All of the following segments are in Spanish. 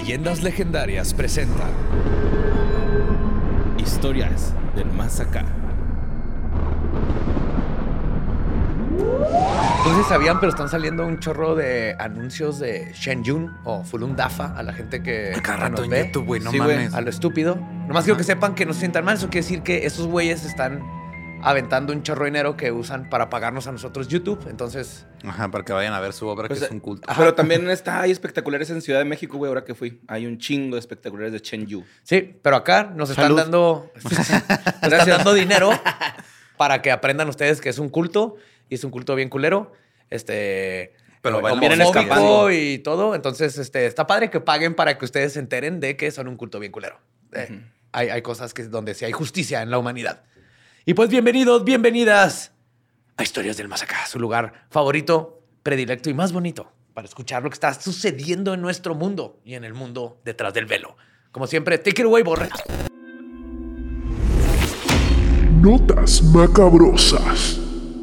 Leyendas Legendarias presenta Historias del Más Acá. No sé si sabían, pero están saliendo un chorro de anuncios de Shen Yun o Fulun Dafa a la gente que Cada rato nos en ve. YouTube, güey, no Sí, mames. a lo estúpido. Nomás quiero que sepan que no se sientan mal. Eso quiere decir que esos güeyes están aventando un chorro de dinero que usan para pagarnos a nosotros YouTube. Entonces, Ajá, para que vayan a ver su obra, Pues, que es un culto. Pero también hay espectaculares en Ciudad de México, güey, ahora que fui. Hay un chingo de espectaculares de Chen Yu. sí, pero acá nos están Salud. dando dinero para que aprendan ustedes que es un culto y es un culto bien culero. Pero bailan vienen homofóbico escapando. y todo. Entonces, está padre que paguen para que ustedes se enteren de que son un culto bien culero. Hay cosas donde sí hay justicia en la humanidad. Y pues bienvenidos, bienvenidas a Historias del Más Acá, su lugar favorito, predilecto y más bonito para escuchar lo que está sucediendo en nuestro mundo y en el mundo detrás del velo. Como siempre, take it away, Borre. Notas macabrosas.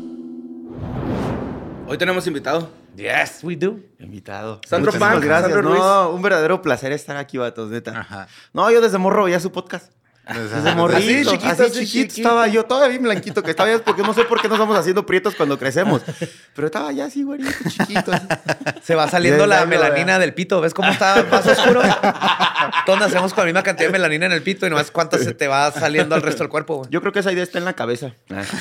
Hoy tenemos invitado. Yes, we do. Invitado. Sandro Muchísimas Punk, gracias. Sandro Ruiz. No, un verdadero placer estar aquí, vatos, neta. Ajá. No, yo desde morro veía su podcast. Desde morrito, así chiquito estaba yo, todavía bien blanquito que estaba, porque no sé por qué nos vamos haciendo prietos cuando crecemos. Pero estaba ya así, güerito, chiquito. Así. Se va saliendo Ya la está, melanina ¿verdad? del pito. ¿Ves cómo está más oscuro? Todos nacemos con la misma cantidad de melanina en el pito y nomás cuánto se te va saliendo al resto del cuerpo, güey. Yo creo que esa idea está en la cabeza.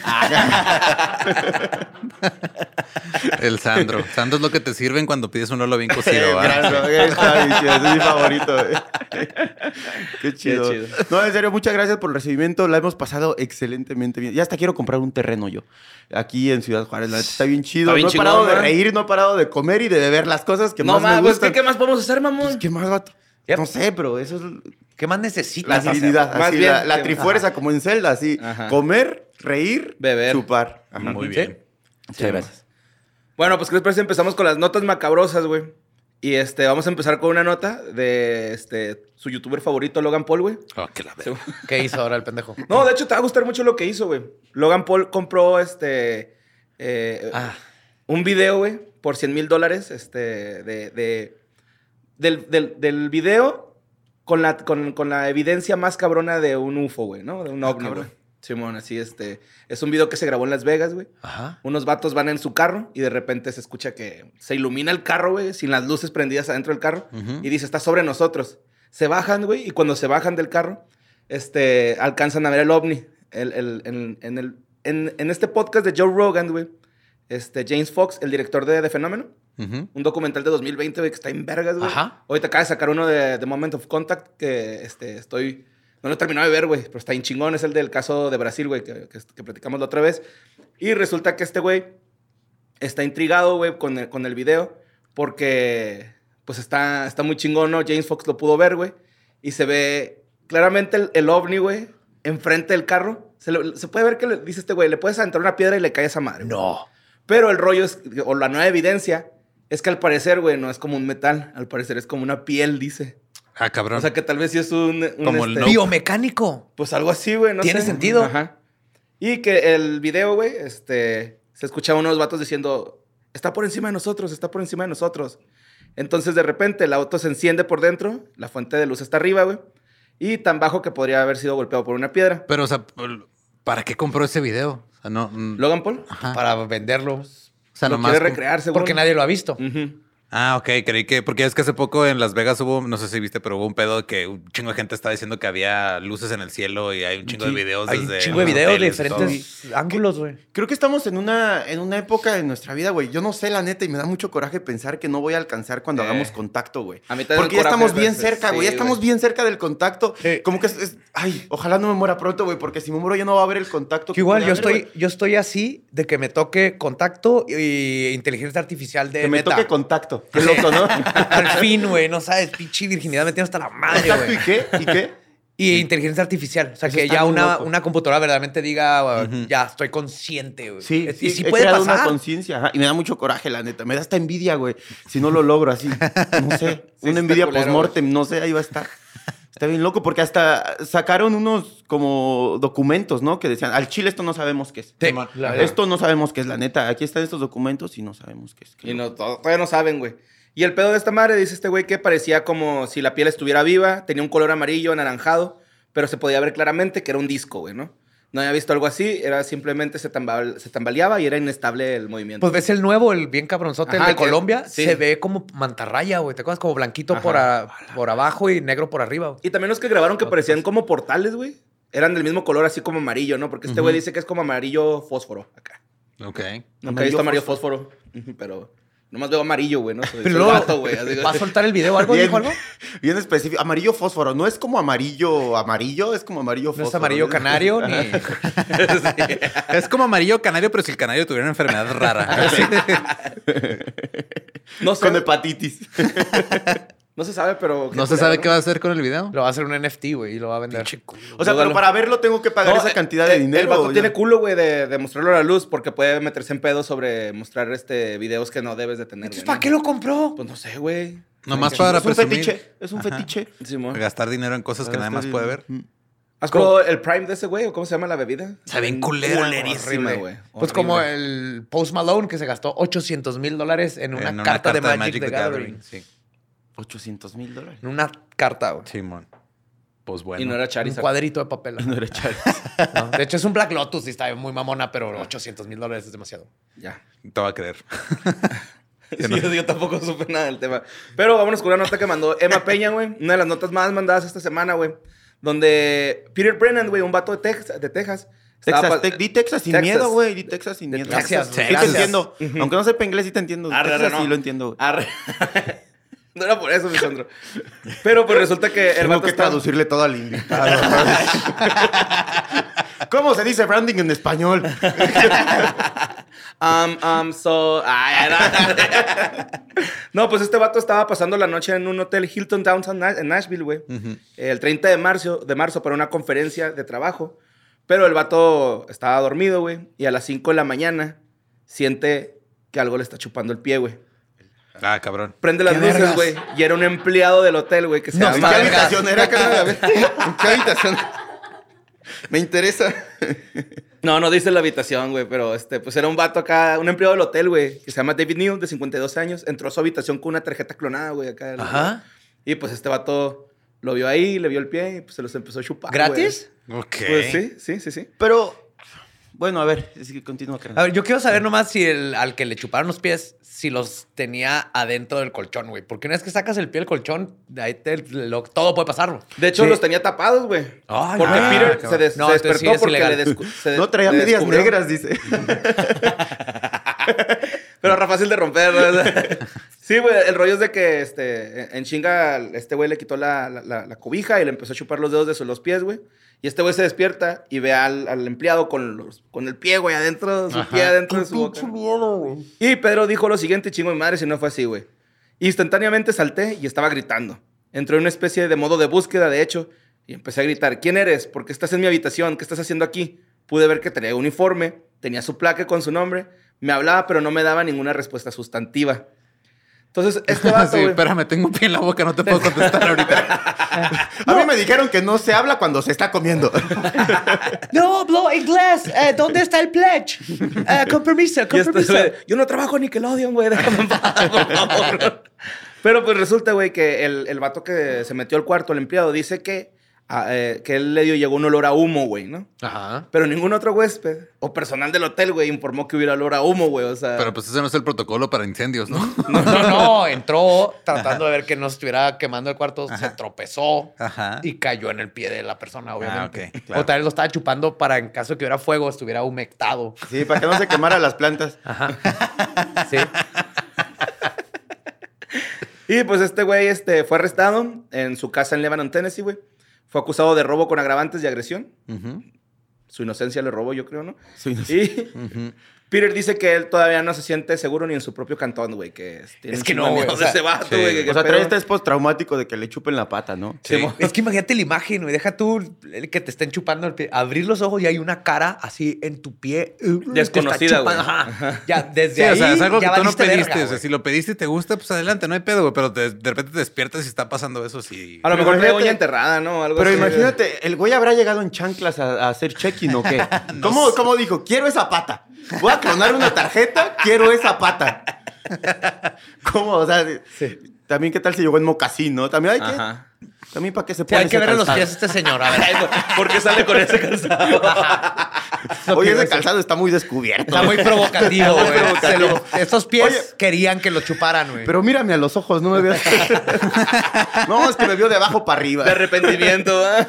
El Sandro. Sandro es lo que te sirven cuando pides un lolo bien cocido, ¿va? Gracias, está bien chido, ese es mi favorito. Qué chido. Qué chido. No, en serio, muchas gracias por el recibimiento. La hemos pasado excelentemente bien. Ya hasta quiero comprar un terreno yo. Aquí en Ciudad Juárez. La neta está bien chido. Está bien No he chingón, parado de ¿no? reír, no he parado de comer y de beber las cosas que No más me mames, gustan. ¿qué más podemos hacer, mamón? Pues, ¿qué más, vato? Yep. No sé, pero eso es ¿Qué más la necesitas hacer? divinidad. Más Así, bien, la que- trifuerza como en Zelda, así. Ajá. Comer, reír, Beber. chupar. Ajá. Muy ¿Sí? bien. Muchas gracias. Bueno, pues ¿qué les parece? Empezamos con las notas macabrosas, güey. Y vamos a empezar con una nota de su youtuber favorito, Logan Paul, güey. Oh, que la verga. ¿Qué hizo ahora el pendejo? No, de hecho, te va a gustar mucho lo que hizo, güey. Logan Paul compró un video, güey, por $100,000, del video con la evidencia más cabrona de un UFO, güey, ¿no? De un ovni, cabrón. güey. Simón, así, es un video que se grabó en Las Vegas, güey. Ajá. Unos vatos van en su carro y de repente se escucha que se ilumina el carro, güey, sin las luces prendidas adentro del carro. Ujú. Y dice, está sobre nosotros. Se bajan, güey, y cuando se bajan del carro, alcanzan a ver el ovni. En este podcast de Joe Rogan, güey, James Fox, el director de The Fenómeno, Ujú. un documental de 2020, güey, que está en vergas, güey. Ajá. Ahorita acaba de sacar uno de The Moment of Contact que no lo he terminado de ver, güey, pero está bien chingón. Es el del caso de Brasil, güey, que platicamos la otra vez. Y resulta que este güey está intrigado, güey, con el video porque, pues, está muy chingón, ¿no? James Fox lo pudo ver, güey. Y se ve claramente el ovni, güey, enfrente del carro. Se puede ver que dice este güey, le puedes aventar una piedra y le cae a esa madre. güey. No. Pero el rollo o la nueva evidencia es que al parecer, güey, no es como un metal. Al parecer es como una piel, dice. Ah, cabrón. O sea, que tal vez sí es Como el no- Biomecánico. pues algo así, güey, no Tiene sé. sentido. Ajá. Y que el video, güey, se escuchaba unos vatos diciendo, está por encima de nosotros, está por encima de nosotros. Entonces, de repente, el auto se enciende por dentro, la fuente de luz está arriba, güey, y tan bajo que podría haber sido golpeado por una piedra. Pero, o sea, ¿para qué compró ese video? O sea, no. ¿Logan Paul? Ajá. Para venderlo. O sea, Lo nomás. quiere recrear, según. Porque nadie lo ha visto. Ujú. Ah, ok, creí que. Porque es que hace poco en Las Vegas hubo, no sé si viste, pero hubo un pedo que un chingo de gente estaba diciendo que había luces en el cielo y hay un chingo de videos Hay un desde. chingo de los videos de hoteles y todo. diferentes ángulos, güey. Creo que estamos en una época de nuestra vida, güey. Yo no sé, la neta, y me da mucho coraje pensar que no voy a alcanzar cuando hagamos contacto, güey. A mí también Porque ya coraje, estamos bien pues, cerca, güey. sí, Ya estamos güey. bien cerca del contacto. Sí. Como que ay, ojalá no me muera pronto, güey, porque si me muero ya no va a haber el contacto. Que igual puede haber, güey. yo estoy así de que me toque contacto y inteligencia artificial de Que me neta. toque contacto. Qué loco, ¿no? Al fin, güey, no sabes, pinche virginidad me tiene hasta la madre, ¿Contacto güey. y qué? ¿Y qué? Y inteligencia artificial. O sea, Eso que está ya bien una, loco. una computadora verdaderamente diga, ya, estoy consciente, güey. Sí, y sí, sí he puede creado una pasar. conciencia. Ajá, y me da mucho coraje, la neta. Me da hasta envidia, güey. Si no lo logro así. No sé. Sí, una está envidia culero, post-mortem. No sé, ahí va a estar. Está bien loco porque hasta sacaron unos como documentos, ¿no? Que decían, al chile esto no sabemos qué es. Sí, Simón. la- Esto no sabemos qué es, la neta. Aquí están estos documentos y no sabemos qué es. Y no, todavía no saben, güey. Y el pedo de esta madre, dice este güey, que parecía como si la piel estuviera viva, tenía un color amarillo, anaranjado, pero se podía ver claramente que era un disco, güey, ¿no? No había visto algo así, era simplemente se tambaleaba y era inestable el movimiento. Pues ves el nuevo, el bien cabronzote, Ajá, el de Colombia, sí. se ve como mantarraya, güey. ¿Te acuerdas? Como blanquito por abajo y negro por arriba, güey. Y también los que grabaron que parecían como portales, güey. Eran del mismo color, así como amarillo, ¿no? Porque este güey dice que es como amarillo fósforo acá. Ok. Nunca he visto amarillo fósforo, pero nomás veo amarillo, güey, ¿no? Soy Pero luego, vato, güey. Así que- ¿va a soltar el video? ¿Algo? Bien, ¿Dijo algo? bien específico. Amarillo fósforo. No es como amarillo, es como amarillo fósforo. No es amarillo canario ni... Es como amarillo canario, pero si el canario tuviera una enfermedad rara. No sé, Con hepatitis. no se sabe, pero... No se sabe qué va a hacer con el video. Lo va a hacer un NFT, güey, y lo va a vender. O sea, pero para verlo tengo que pagar esa cantidad de dinero. El vato ya. tiene culo, güey, de mostrarlo a la luz porque puede meterse en pedo sobre mostrar videos que no debes de tener. Entonces, güey, ¿para ¿no? qué lo compró? Pues no sé, güey. Nomás para Es un presumir. fetiche. Es un fetiche. Simón. Gastar dinero en cosas que nadie más puede ver. ¿Has probado el Prime de ese güey o cómo se llama la bebida? Está bien culera, Culerísima, Horrible. güey. Pues Horrible. como el Post Malone que se gastó $800,000 en una carta de Magic the Gathering. Sí. $800,000. En una carta, güey. Simón. Pues bueno. Y no era Un Charizard. cuadrito de papel. No era Charles. No, de hecho, es un Black Lotus y está muy mamona, pero $800,000 es demasiado. Ya. Te va a creer. Sí, yo tampoco supe nada del tema. Pero vámonos con una nota que mandó Emma Peña, güey. Una de las notas más mandadas esta semana, güey. Donde Peter Brennan, güey, un vato de Texas. Di Texas sin miedo, güey. Di Texas sin miedo. Gracias, Sí te gracias. entiendo. Aunque no sepa inglés, sí te entiendo. Texas sí lo entiendo. Arre. No era por eso, mi Sandro. Pero pues resulta que el Tengo vato que está... traducirle todo al invitado. ¿Cómo se dice branding en español? No, pues este vato estaba pasando la noche en un hotel Hilton Downtown en Nashville, güey. El 30 de marzo para una conferencia de trabajo. Pero el vato estaba dormido, güey. Y a las 5 de la mañana siente que algo le está chupando el pie, güey. Ah, cabrón. Prende las ¿Qué luces, vergas? güey. Y era un empleado del hotel, güey, que se No, ¿En qué llama... habitación era, carnal? A ver, ¿en qué habitación? Me interesa. No dice la habitación, güey, pero pues era un vato acá, un empleado del hotel, güey, que se llama David Neal, de 52 años. Entró a su habitación con una tarjeta clonada, güey, acá. Ajá. Y pues este vato lo vio ahí, le vio el pie y pues se los empezó a chupar. ¿Gratis? Ok. Güey. Pues sí. Pero, bueno, a ver, es que continúa, carnal. A ver, yo quiero saber nomás si al que le chuparon los pies, si los tenía adentro del colchón, güey. Porque una vez que sacas el pie del colchón, de ahí todo puede pasar, güey. De hecho, Sí. los tenía tapados, güey. Ay, Porque ah, Peter cabrón. se, No, se entonces despertó sí es porque ilegal. No traía le medias descubrió. negras, dice. Pero era fácil de romper, ¿verdad? Sí, güey, el rollo es de que en chinga este güey le quitó la cobija y le empezó a chupar los dedos de los pies, güey. Y este güey se despierta y ve al empleado con el pie, güey, adentro, su pie adentro de su boca. Y Pedro dijo lo siguiente, chingo de madre, si no fue así, güey. Instantáneamente salté y estaba gritando. Entró en una especie de modo de búsqueda, de hecho, y empecé a gritar, ¿quién eres? ¿Por qué estás en mi habitación? ¿Qué estás haciendo aquí? Pude ver que tenía uniforme, tenía su placa con su nombre, me hablaba, pero no me daba ninguna respuesta sustantiva. Entonces, este vato, Sí, güey... espérame, tengo un pie en la boca, no te puedo contestar ahorita. A mí me dijeron que no se habla cuando se está comiendo. No hablo inglés. ¿Dónde está el pledge? Con permiso, Y yo no trabajo en Nickelodeon, güey. Déjame en paz, por favor. Pero pues resulta, güey, que el vato que se metió al cuarto, el empleado, dice que él llegó un olor a humo, güey, ¿no? Ajá. Pero ningún otro huésped o personal del hotel, güey, informó que hubiera olor a humo, güey. O sea... Pero pues ese no es el protocolo para incendios, ¿no? No, entró tratando de ver que no se estuviera quemando el cuarto, se tropezó Ajá. y cayó en el pie de la persona, obviamente. ok, claro. O tal vez lo estaba chupando para en caso de que hubiera fuego, estuviera humectado. Sí, para que no se quemara las plantas. Ajá. Sí. Y pues este güey fue arrestado en su casa en Lebanon, Tennessee, güey. Fue acusado de robo con agravantes y agresión. Ujú. Su inocencia le robó, yo creo, ¿no? Sí, no sé. Y Peter dice que él todavía no se siente seguro ni en su propio cantón, güey. Que tiene Es un que chingo de no, güey, miedo o de sea, ese vato, sí. güey. que O sea, qué trae pedo. este postraumático de que le chupen la pata, ¿no? Sí. Es que imagínate la imagen, güey. Deja tú el que te estén chupando el pie. Abrir los ojos y hay una cara así en tu pie. Desconocida, te está güey. chupando. Ajá. Ya, desde Sí, ahí o sea, es algo que ya tú no valiste pediste. verga, O sea, güey. si lo pediste y te gusta, pues adelante, no hay pedo, güey. Pero de repente te despiertas y está pasando eso, sí. A lo Pero mejor trae imagínate- uña enterrada, ¿no? Algo Pero así. imagínate, el güey habrá llegado en chanclas a hacer check-in o qué. ¿Cómo dijo? Quiero esa pata. Voy a clonar una tarjeta, quiero esa pata. ¿Cómo? O sea, Sí. también qué tal si llegó en mocasín, ¿no? También hay que... Ajá. También para qué se Sí, pone hay que ese ver en los calzado? pies a este señor. A ver. ¿Por qué sale con ese calzado? Oye, ese calzado está muy descubierto. Está muy provocativo, güey. Estos pies Oye. querían que lo chuparan, güey. Pero mírame a los ojos, no me veas. No, es que me vio de abajo para arriba. De arrepentimiento. ¿Va?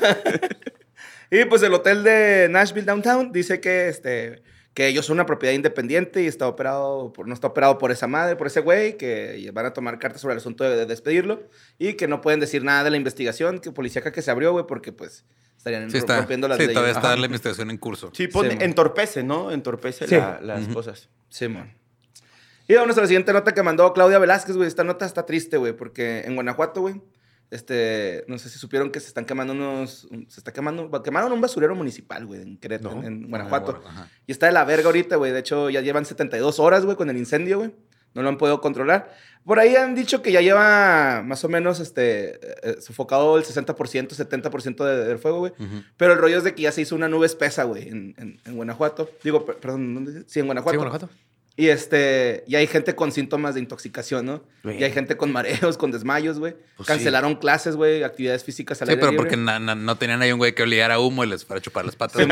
Y pues el hotel de Nashville Downtown dice que ellos son una propiedad independiente y no está operado por esa madre, por ese güey, que van a tomar cartas sobre el asunto de despedirlo y que no pueden decir nada de la investigación policíaca que se abrió, güey, porque pues estarían Sí, rompiendo las leyes. todavía está Ajá. la investigación en curso. Sí, Sí, man. entorpece, ¿no? Entorpece Sí. las cosas. Simón. Y vamos a la siguiente nota que mandó Claudia Velázquez, güey. Esta nota está triste, güey, porque en Guanajuato, güey, no sé si supieron que se están quemando quemaron un basurero municipal, güey, en Querétaro, en Guanajuato. Ajá. Y está de la verga ahorita, güey. De hecho, ya llevan 72 horas, güey, con el incendio, güey. No lo han podido controlar. Por ahí han dicho que ya lleva más o menos sofocado el 60%, 70% del fuego, güey. Ujú. Pero el rollo es de que ya se hizo una nube espesa, güey, en Guanajuato. Digo, perdón, ¿dónde dice? Sí, en Guanajuato. Sí, Guanajuato. Y y hay gente con síntomas de intoxicación, ¿no? Güey. Y hay gente con mareos, con desmayos, güey. Pues Cancelaron clases, güey, actividades físicas al Sí, aire pero libre. porque no tenían ahí un güey que oliera a humo y les fuera a chupar las patas.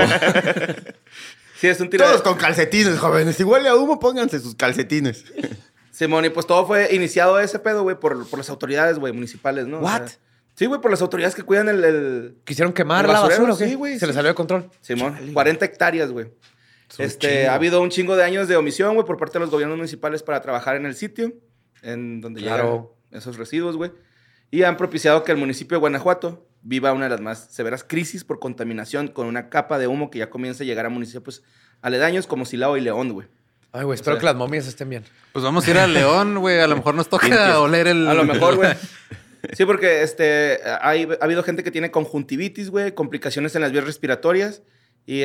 Sí, es un tiro. Todos con calcetines, jóvenes. Si huele a humo, pónganse sus calcetines. Simón, y pues todo fue iniciado ese pedo, güey, por las autoridades, güey, municipales, ¿no? O What? sea, sí, güey, por las autoridades que cuidan el... ¿Quisieron quemar ¿El la basurero? basura o qué? Sí, güey, Se les sí. salió de control. Simón, Chale. 40 hectáreas, güey. Ha habido un chingo de años de omisión, güey, por parte de los gobiernos municipales para trabajar en el sitio, en donde Claro. llegan esos residuos, güey. Y han propiciado que el municipio de Guanajuato viva una de las más severas crisis por contaminación con una capa de humo que ya comienza a llegar a municipios aledaños como Silao y León, güey. Ay, güey, espero sea- que las momias estén bien. Pues vamos a ir a León, güey. A lo mejor nos toca oler el... A lo mejor, güey. Sí, porque ha habido gente que tiene conjuntivitis, güey, complicaciones en las vías respiratorias y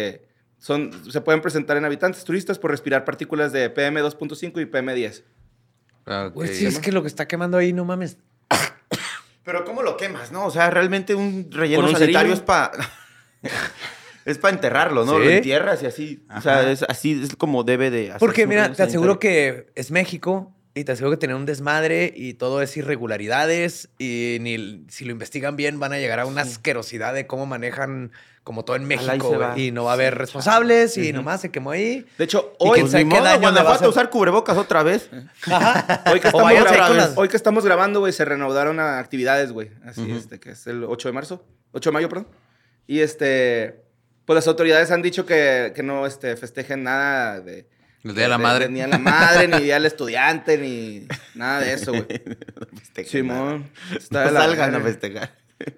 se pueden presentar en habitantes turistas por respirar partículas de PM2.5 y PM10. Ah, ok. Güey, sí, es que lo que está quemando ahí, no mames. Pero ¿cómo lo quemas, no? O sea, realmente un relleno ¿Con un sanitario cerillo? es para... es para enterrarlo, ¿no? ¿Sí? Lo entierras y así. O sea, así es como debe de hacerse Porque un mira, relleno te aseguro sanitario. que es México y te aseguro que tiene un desmadre y todo es irregularidades y ni si lo investigan bien van a llegar a una asquerosidad de cómo manejan como todo en Ojalá y México se güey, va. y no va a haber responsables y nomás se quemó ahí. De hecho, Y hoy, quién Pues sabe ni qué modo, daño le va a Guanajuato hacer. usar cubrebocas otra vez. hoy que O estamos váyanse ahí grabando, con las- hoy que estamos grabando, güey, se reanudaron actividades, güey. Así, que es el 8 de marzo. 8 de mayo, perdón. Y pues las autoridades han dicho que no festejen nada de... El Día de la Madre. Ni a la madre, ni Día del Estudiante, ni nada de eso, güey. Simón. Está de No la salgan a verga. festejar.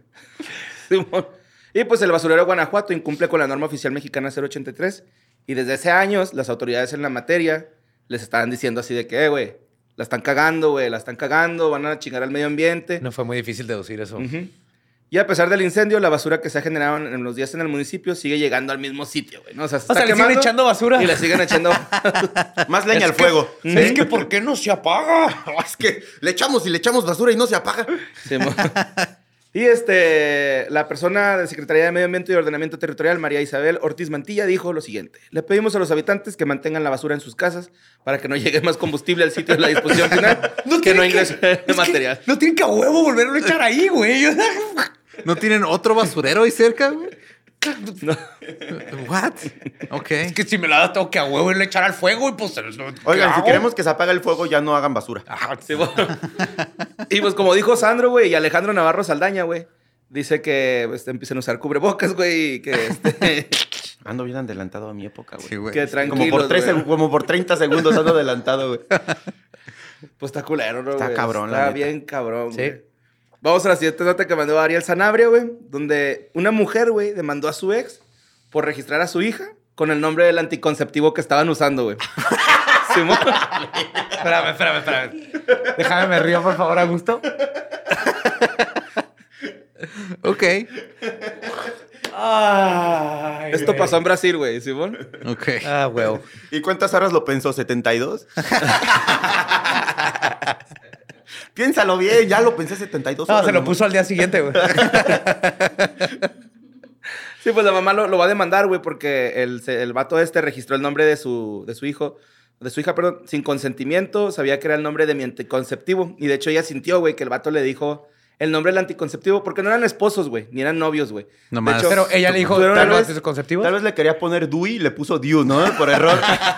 Simón. Y pues el basurero de Guanajuato incumple con la norma oficial mexicana 083 y desde hace años las autoridades en la materia les estaban diciendo así de que, güey, la están cagando, güey, la están cagando, van a chingar al medio ambiente. No fue muy difícil deducir eso. Ujú. Y a pesar del incendio, la basura que se ha generado en los días en el municipio sigue llegando al mismo sitio, güey, ¿no? O sea, se O sea, está le siguen quemando echando basura. y le siguen echando... Más leña Es al que- fuego. Es que ¿por qué no se apaga? Es que le echamos y le echamos basura y no se apaga. Simón. Y la persona de Secretaría de Medio Ambiente y Ordenamiento Territorial, María Isabel Ortiz Mantilla, dijo lo siguiente. Le pedimos a los habitantes que mantengan la basura en sus casas para que no llegue más combustible al sitio de la disposición final, que no tienen ingrese es que material. no tienen que a huevo volverlo a echar ahí, güey. ¿No tienen otro basurero ahí cerca, güey? No. What? Ok. Es que si me la das, tengo que a huevo irlo a echar al fuego y pues... Oigan, si queremos que se apague el fuego, ya no hagan basura. Simón. Y pues como dijo Sandro, güey, y Alejandro Navarro Saldaña, güey, dice que empiecen a usar cubrebocas, güey, y que Ando bien adelantado a mi época, güey. Sí, güey. que tranquilos, Como por 30 segundos ando adelantado, güey. Pues está culero, ¿no, Está güey? cabrón, la Está neta. bien cabrón, Sí. güey. Vamos a la siguiente nota que mandó Ariel Sanabria, güey, donde una mujer, güey, demandó a su ex por registrar a su hija con el nombre del anticonceptivo que estaban usando, güey. Simón. Espérame. Déjame me río, por favor, Augusto. Ok. Ay, Esto güey. pasó en Brasil, güey, Simón. Ok. Ah, huevo. ¿Y cuántas horas lo pensó? ¿72? Piénsalo bien, ya lo pensé 72 No, horas. se lo nomás. puso al día siguiente, güey. Sí, pues la mamá lo va a demandar, güey, porque el vato registró el nombre de su hijo de su hija, perdón, sin consentimiento, sabía que era el nombre de mi anticonceptivo. Y de hecho ella sintió, güey, que el vato le dijo el nombre del anticonceptivo, porque no eran esposos, güey, ni eran novios, güey. Nomás. De hecho, Pero ella le dijo, tuvieron ¿tal una vez vez- anticonceptivos? Tal vez le quería poner Dewey y le puso Dew, ¿no? Por error.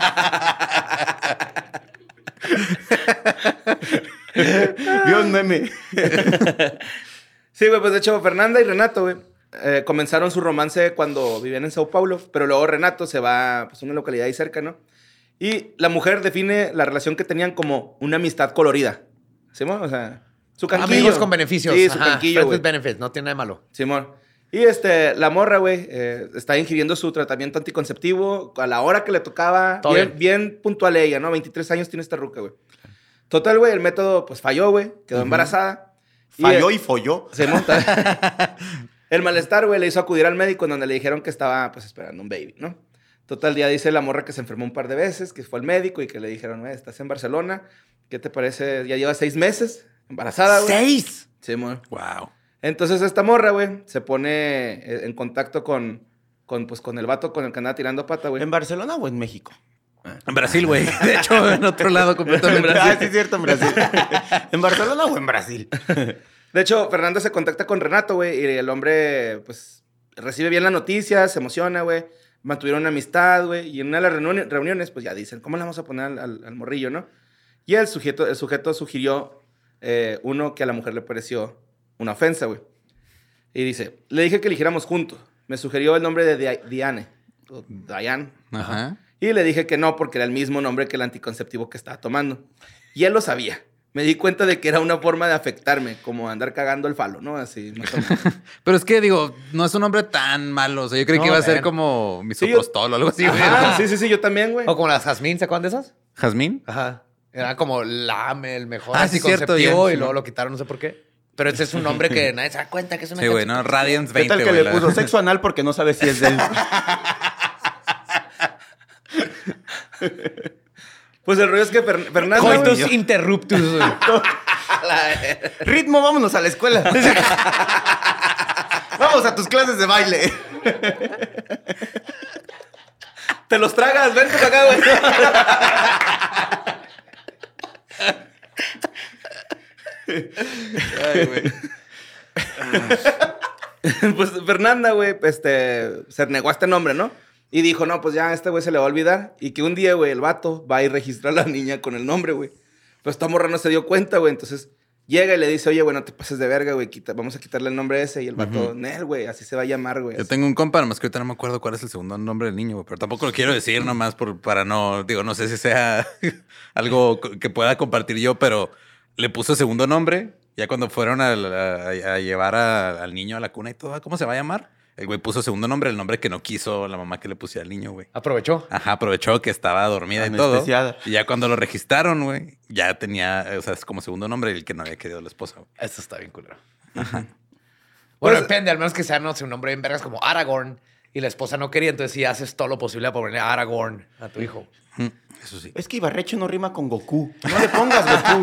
Vio un meme. Sí, güey, pues de hecho Fernanda y Renato, güey, comenzaron su romance cuando vivían en Sao Paulo, pero luego Renato se va pues, a una localidad ahí cerca, ¿no? Y la mujer define la relación que tenían como una amistad colorida. ¿Simón? O sea, su canquillo. Amigos con beneficios. Sí, su Ajá, canquillo, friends güey. with benefits. No tiene nada de malo. Simón. Y la morra, güey, está ingiriendo su tratamiento anticonceptivo a la hora que le tocaba. Todo Bien, bien. bien puntual ella, ¿no? 23 años tiene esta ruca, güey. Total, güey, el método, pues, falló, güey. Quedó embarazada. Falló y folló. Se monta. El malestar, güey, le hizo acudir al médico en donde le dijeron que estaba, pues, esperando un baby, ¿no? Total, día dice la morra que se enfermó un par de veces, que fue al médico y que le dijeron, estás en Barcelona. ¿Qué te parece? Ya lleva 6 meses embarazada, güey. ¡6! Sí, mon. Wow. Entonces esta morra, güey, se pone en contacto con el vato con el que andaba tirando pata, güey. ¿En Barcelona o en México? En Brasil, güey. De hecho, en otro lado completamente. Ah, sí, es cierto, en Brasil. ¿En Barcelona o en Brasil? De hecho, Fernanda se contacta con Renato, güey, y el hombre, pues, recibe bien la noticia, se emociona, güey. Mantuvieron una amistad, güey, y en una de las reuniones, pues, ya dicen, ¿cómo le vamos a poner al morrillo, no? Y el sujeto sugirió uno que a la mujer le pareció una ofensa, güey. Y dice, le dije que eligiéramos juntos. Me sugirió el nombre de Diane. O Diane. Ajá. Y le dije que no, porque era el mismo nombre que el anticonceptivo que estaba tomando. Y él lo sabía. Me di cuenta de que era una forma de afectarme, como andar cagando el falo, ¿no? Así, más o menos. Pero es que, digo, no es un hombre tan malo. O sea, yo creí que iba a ser ven. como misoprostol o algo así, güey. Ajá, sí, yo también, güey. O como las Jazmín, ¿se acuerdan de esas? ¿Jazmín? Ajá. Era como el mejor Ah, sí, cierto, anticonceptivo ya, y sí. luego lo quitaron, no sé por qué. Pero ese es un nombre que nadie se da cuenta que es una Sí, güey, ¿no? Radiance ¿Qué 20, tal que güey, le puso sexo anal porque no sabe si es de él? Pues el rollo es que Fernanda... Coitus güey, interruptus. güey. Ritmo, vámonos a la escuela. Vamos a tus clases de baile. te los tragas, vente para acá, güey. Ay, güey. Pues Fernanda, güey, se negó a este nombre, ¿no? Y dijo, no, pues ya a este güey se le va a olvidar. Y que un día, güey, el vato va y registra a la niña con el nombre, güey. Pero esta morra no se dio cuenta, güey. Entonces llega y le dice, oye, güey, no te pases de verga, güey. Vamos a quitarle el nombre ese. Y el vato, Nel, güey, así se va a llamar, güey. Yo tengo un compa, nomás que ahorita no me acuerdo cuál es el segundo nombre del niño, güey. Pero tampoco lo quiero decir nomás para no... Digo, no sé si sea algo que pueda compartir yo, pero le puso segundo nombre. Ya cuando fueron a llevar al niño a la cuna y todo, ¿cómo se va a llamar? El güey puso segundo nombre, el nombre que no quiso la mamá que le pusiera al niño, güey. Aprovechó. Ajá, aprovechó que estaba dormida y todo. Anestesiada. Y ya cuando lo registraron, güey, ya tenía, o sea, es como segundo nombre el que no había querido la esposa, güey. Eso está bien culero. Pues- Bueno, depende, al menos que sea, no sé, un nombre en vergas como Aragorn y la esposa no quería, entonces sí haces todo lo posible para ponerle Aragorn a tu hijo. Eso sí. Es que Ibarrecho no rima con Goku. No le pongas Goku.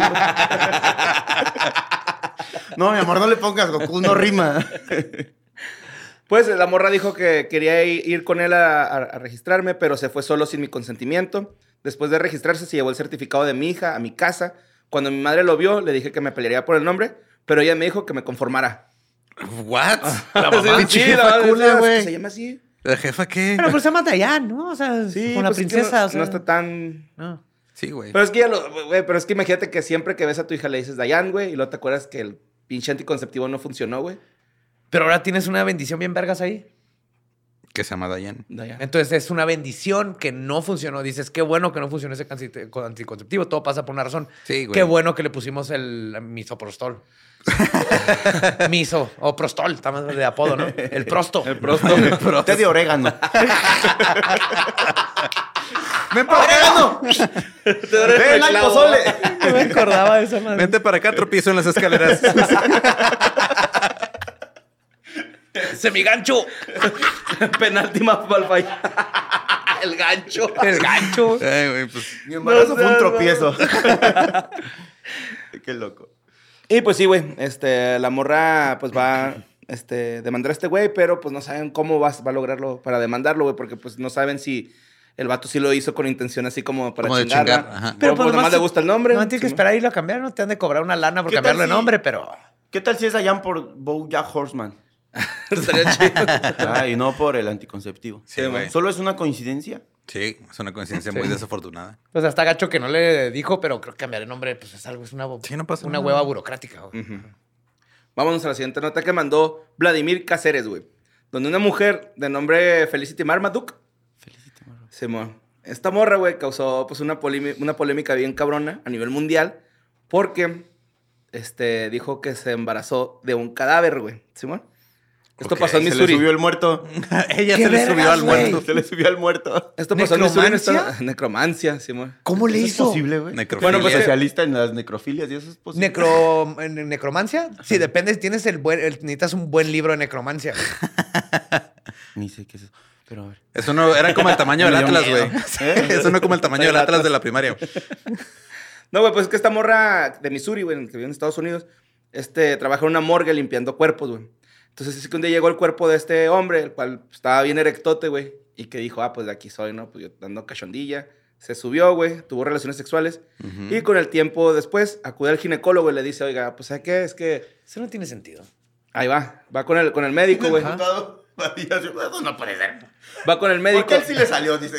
No, mi amor, no le pongas Goku, no rima. Pues la morra dijo que quería ir con él a registrarme, pero se fue solo sin mi consentimiento. Después de registrarse, se llevó el certificado de mi hija a mi casa. Cuando mi madre lo vio, le dije que me pelearía por el nombre, pero ella me dijo que me conformara. ¿What? La mamá, Sí, pinche sí, jefa la- cula, es que güey. Se llama así. ¿La jefa qué? Pero pues se llama Dayan, ¿no? O sea, Sí, con la pues es que princesa, no, o sea. no está tan... No. Sí, güey. Pero es que pero es que imagínate que siempre que ves a tu hija le dices Dayan, güey, y luego te acuerdas que el pinche anticonceptivo no funcionó, güey. Pero ahora tienes una bendición bien vergas ahí. Que se llama Dayan. Dayan. Entonces es una bendición que no funcionó. Dices, qué bueno que no funcionó ese anticonceptivo. Todo pasa por una razón. Sí, güey. Qué bueno que le pusimos el misoprostol. Miso o prostol, está más de apodo, ¿no? El prosto. El prosto. Té de orégano. ¡Ven para orégano! ¡Ven al pozole! No me acordaba de esa madre. Vente para acá, tropiezo en las escaleras. ¡Semigancho! Penalti más falfay. El gancho. El gancho. Ay, güey, pues. Mi embarazo fue un tropiezo. Qué loco. Y pues sí, güey, la morra pues va a demandar a este güey, pero pues no saben cómo va a lograrlo para demandarlo, güey, porque pues no saben si el vato sí lo hizo con intención así como para Como de chingarla. chingar, ajá. Pero pues nomás le gusta el nombre. No tienes que Sí, esperar a irlo a cambiar, no te han de cobrar una lana por ¿Qué tal cambiarlo de si- nombre, pero... ¿Qué tal si es allá por BoJack Horseman? estaría chido. Y no por el anticonceptivo. Sí, güey. ¿Solo es una coincidencia? Sí, es una coincidencia muy desafortunada. O sea, está gacho que no le dijo, pero creo que cambiar el nombre, pues es algo, es una, Sí, no pasa una nada. hueva burocrática. Güey. Vámonos a la siguiente nota que mandó Vladimir Cáceres, güey. Donde una mujer de nombre Felicity Marmaduke. Simón. Esta morra, güey, causó pues una polémica bien cabrona a nivel mundial porque dijo que se embarazó de un cadáver, güey. Simón. Esto Ok, pasó en Se le Missouri. subió el muerto. Ella ¡Qué se le subió vergas, al güey! muerto. Se le subió al muerto. Esto pasó en Missouri. ¿Necromancia? Necromancia, Simón. ¿Cómo le ¿Eso hizo? es posible, güey? Necrofilia. Bueno, pues, especialista en las necrofilias y eso es posible. ¿Necromancia? Sí, depende. Tienes necesitas un buen libro de necromancia. Ni sé qué es eso. Pero a ver. Eso no era como el tamaño del Me dio Atlas, miedo. güey. Eso no como el tamaño del Atlas de la primaria. No, güey, pues es que esta morra de Missouri, güey, que vive en Estados Unidos, trabaja en una morgue limpiando cuerpos, güey. Entonces, es que un día llegó el cuerpo de este hombre, el cual estaba bien erectote, güey, y que dijo, pues de aquí soy, ¿no? Pues yo dando cachondilla. Se subió, güey, tuvo relaciones sexuales, y con el tiempo después acude al ginecólogo y le dice, oiga, pues ¿sabes qué? Es que Eso no tiene sentido. ahí va con el médico, güey. Diputado, eso no puede ser. Va con el médico. Porque él sí le salió, dice.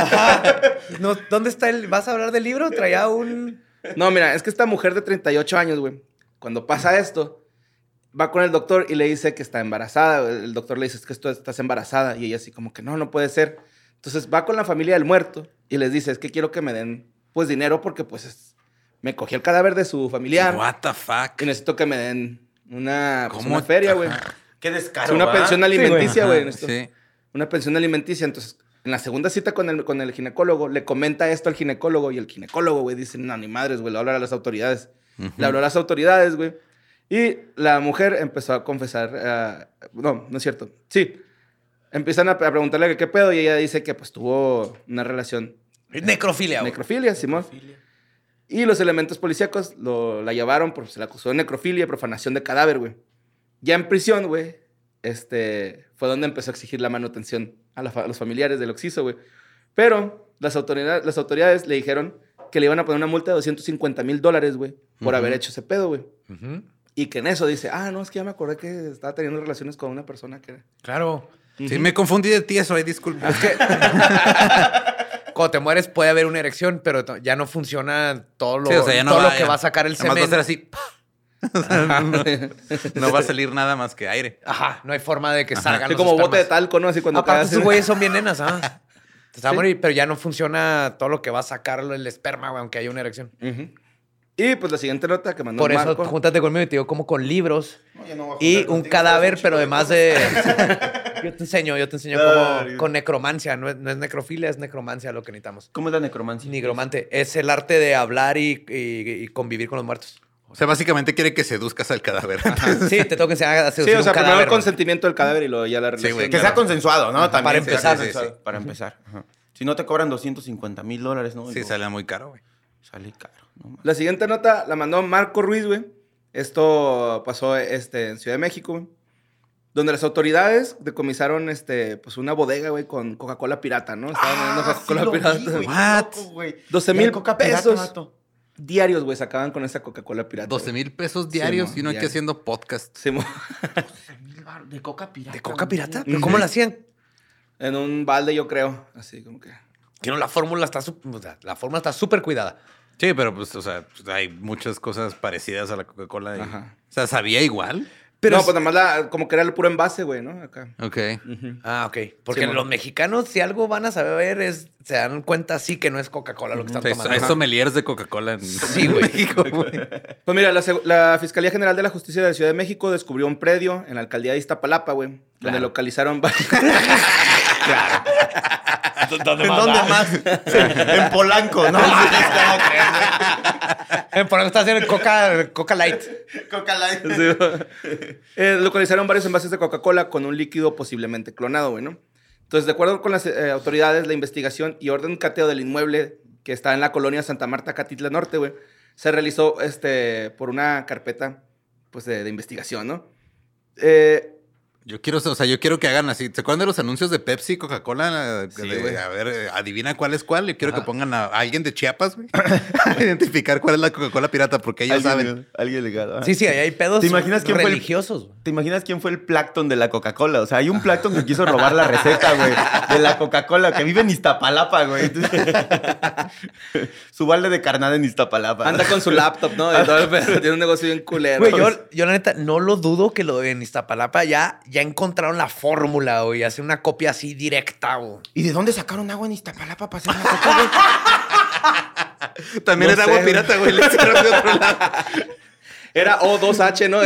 No, ¿dónde está el...? ¿Vas a hablar del libro? Traía un... No, mira, es que esta mujer de 38 años, güey, cuando pasa esto, va con el doctor y le dice que está embarazada. El doctor le dice, es que estás embarazada. Y ella así como que no puede ser. Entonces va con la familia del muerto y les dice, es que quiero que me den, pues, dinero porque, pues, me cogí el cadáver de su familiar. What the fuck. Y necesito que me den una ¿Cómo? feria, güey. Qué Es descaro, una ¿verdad? pensión alimenticia, güey. Ajá, necesito sí. Una pensión alimenticia. Entonces, en la segunda cita con el ginecólogo, le comenta esto al ginecólogo y el ginecólogo, güey, dice, no, ni madres, güey, le habla a las autoridades. Le habló a las autoridades, güey. Y la mujer empezó a confesar, no es cierto. Sí. Empiezan a preguntarle que qué pedo y ella dice que pues tuvo una relación. Necrofilia, güey. Necrofilia, Simón. Y los elementos policíacos la llevaron, se la acusó de necrofilia y profanación de cadáver, güey. Ya en prisión, güey, fue donde empezó a exigir la manutención a los familiares del occiso, güey. Pero las autoridades le dijeron que le iban a poner una multa de $250,000, güey, por haber hecho ese pedo, güey. Y que en eso dice, no, es que ya me acordé que estaba teniendo relaciones con una persona que era... Claro. Sí, me confundí de tieso, disculpa. Es que cuando te mueres puede haber una erección, pero ya no funciona todo lo, Sí, o sea, ya no todo va, lo que ya. va a sacar el Además semen. va a ser así. O sea, no va a salir nada más que aire. Ajá, no hay forma de que salgan Así los como bote de espermas. talco, ¿no? Así cuando Aparte, cagas, esos güeyes son bien nenas, Te va a Sí. morir, pero ya no funciona todo lo que va a sacar el esperma, güey, aunque haya una erección. Ujú. Y pues la siguiente nota que mandó Por eso, Marco. júntate conmigo y te digo como con libros No, ya no voy a y juntar un contigo, cadáver, es un pero chingo de además cosas. yo te enseño Ah, como con necromancia. No es necrofilia, es necromancia lo que necesitamos. ¿Cómo es la necromancia? Nigromante es el arte de hablar y convivir con los muertos. O sea, básicamente quiere que seduzcas al cadáver. Sí, te tengo que enseñar a Sí, seducir o sea, un primero cadáver. el consentimiento del cadáver y luego ya la relación. güey, Que sea consensuado, ¿no? También. para empezar. Sí, sí. Para empezar. Ajá. Si no te cobran $250,000, ¿no? Sí, Digo, sale muy caro, güey. Sale caro. No, La siguiente nota la mandó Marco Ruiz, güey. Esto pasó en Ciudad de México, güey. Donde las autoridades decomisaron pues una bodega, güey, con Coca-Cola pirata, ¿no? Estaban vendiendo Coca-Cola pirata. What? 12,000 Coca pirata, pesos vato. diarios, güey, sacaban con esa Coca-Cola pirata. 12,000 pesos diarios Sí, y uno aquí diario. haciendo podcast. Sí, De coca pirata. ¿De coca pirata? ¿Pero cómo lo hacían? en un balde, yo creo. Así como que. Que no, la fórmula está súper cuidada. Sí, pero pues, o sea, pues, hay muchas cosas parecidas a la Coca-Cola. Ajá. O sea, ¿sabía igual? Pero no, es- pues nada más como que era el puro envase, güey, ¿no? Acá. Ok. Ah, ok. Porque Sí, los bueno. mexicanos, si algo van a saber, se dan cuenta sí que no es Coca-Cola lo que están Hay tomando. sommeliers de Coca-Cola en Sí, güey. México, güey. Pues mira, la Fiscalía General de la Justicia de la Ciudad de México descubrió un predio en la alcaldía de Iztapalapa, güey, donde localizaron ¿En dónde más? En Polanco, ¿no? Por eso está haciendo el Coca Light. Coca Light. localizaron varios envases de Coca-Cola con un líquido posiblemente clonado, güey, ¿no? Entonces, de acuerdo con las autoridades, la investigación y orden de cateo del inmueble que está en la colonia Santa Marta, Catitla Norte, güey, se realizó por una carpeta, pues, de investigación, ¿no? Yo quiero que hagan así. ¿Se acuerdan de los anuncios de Pepsi, Coca-Cola? güey. A ver, adivina cuál es cuál. Yo quiero que pongan a alguien de Chiapas, güey, a identificar cuál es la Coca-Cola pirata, porque ellos saben. Alguien legado. Sí, ahí hay pedos ¿Te imaginas quién religiosos. ¿Te imaginas quién fue el Plankton de la Coca-Cola? O sea, hay un Plankton que quiso robar la receta, güey, de la Coca-Cola, que vive en Iztapalapa, güey. Su balde de carnada en Iztapalapa. Anda con su laptop, ¿no? Y todo el pedo, tiene un negocio bien culero. Güey, yo la neta no lo dudo que lo en Iztapalapa ya encontraron la fórmula, güey. Hacer una copia así directa, güey. ¿Y de dónde sacaron agua en Iztapalapa para hacer la coca, güey? También No era sé, agua güey. pirata, güey. Le hicieron de otro lado. Era O2H, ¿no?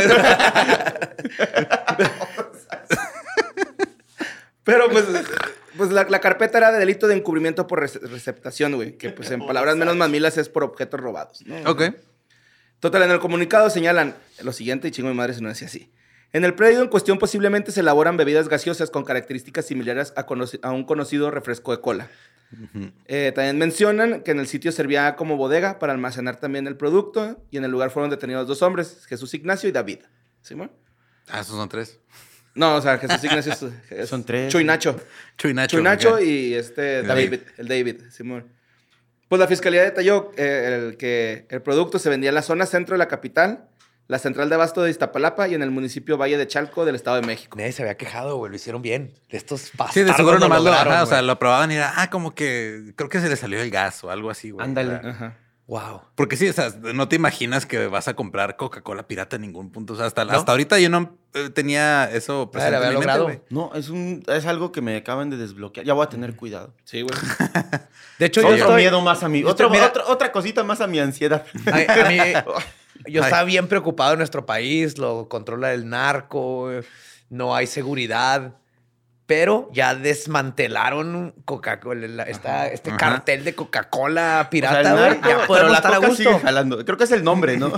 Pero pues la carpeta era de delito de encubrimiento por receptación, güey. Que pues en palabras menos mamilas es por objetos robados, ¿no? Ok. Total, en el comunicado señalan lo siguiente, y chingo mi madre si no decía así. En el predio en cuestión posiblemente se elaboran bebidas gaseosas con características similares a un conocido refresco de cola. También mencionan que en el sitio servía como bodega para almacenar también el producto y en el lugar fueron detenidos 2 hombres, Jesús Ignacio y David. ¿Sí, man? Ah, esos son 3. No, o sea, Jesús Ignacio es Son 3. Chuy Nacho. Chuy Nacho. Chuy Nacho ok. y el David, Simón. Pues la fiscalía detalló que el producto se vendía en la zona centro de la capital, la central de abasto de Iztapalapa y en el municipio Valle de Chalco del Estado de México. Nadie se había quejado, güey. Lo hicieron bien. Estos bastardos Sí, de seguro nomás lo lograron, güey. lo probaban y era, como que creo que se le salió el gas o algo así, güey. Ándale. Ajá. Wow. Porque sí, o sea, no te imaginas que vas a comprar Coca-Cola pirata en ningún punto. O sea, hasta ¿No? ahorita yo no tenía eso presente había en mi mente, logrado. güey. No, es algo que me acaban de desbloquear. Ya voy a tener cuidado. Sí, güey. De hecho, yo Otro estoy... miedo más a mí. yo estoy- mira- Otra cosita más a mi ansiedad. A mí, yo estaba bien preocupado en nuestro país, lo controla el narco, no hay seguridad, pero ya desmantelaron Coca-Cola, este cartel de Coca-Cola O sea, pirata, el güey. narco, Ya pero podemos la estar a coca gusto. sigue jalando. Creo que es el nombre, ¿no?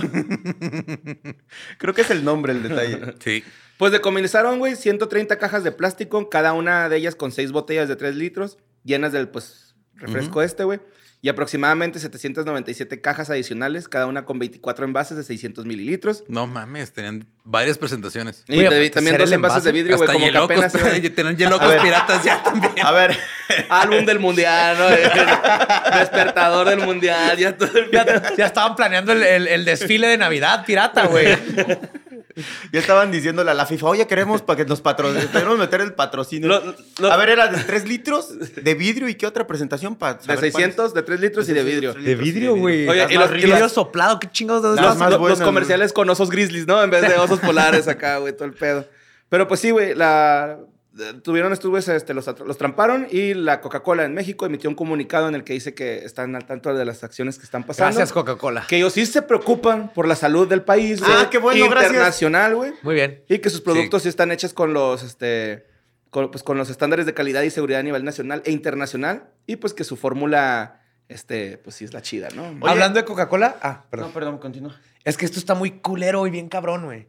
Creo que es el nombre el detalle. Sí. Pues decomisaron, güey, 130 cajas de plástico, cada una de ellas con 6 botellas de 3 litros, llenas del, pues, refresco güey. Y aproximadamente 797 cajas adicionales, cada una con 24 envases de 600 mililitros. No mames, tenían varias presentaciones. Y Güey, también ¿será 2 el envases de envase? vidrio, güey, Hasta como que Yelocos, apenas... tienen Yelocos A ver. piratas ya también. A ver, Álbum del mundial, ¿no? Despertador del mundial, ya todo el... Ya estaban planeando el desfile de Navidad pirata, güey. ya estaban diciéndole a la FIFA, oye, queremos para que nos queremos meter el patrocinio. A ver, era de 3 litros de vidrio y qué otra presentación para De 600, de 3 litros y de vidrio. De vidrio, güey. Oye, Oye, y los- vidrio soplado, qué chingados. ¿De dónde Las estás? más Los buenas, comerciales con osos grizzlies, ¿no? En vez de osos polares acá, güey, todo el pedo. Pero pues sí, güey, tuvieron estos güeyes, los tramparon y la Coca-Cola en México emitió un comunicado en el que dice que están al tanto de las acciones que están pasando. Gracias, Coca-Cola. Que ellos sí se preocupan por la salud del país, güey. Ah, qué bueno, gracias. Internacional, güey. Muy bien. Y que sus productos sí están hechos con los, con los estándares de calidad y seguridad a nivel nacional e internacional. Y pues que su fórmula, pues sí es la chida, ¿no? Oye. Hablando de Coca-Cola. Perdón. No, perdón, continúa. Es que esto está muy culero y bien cabrón, güey.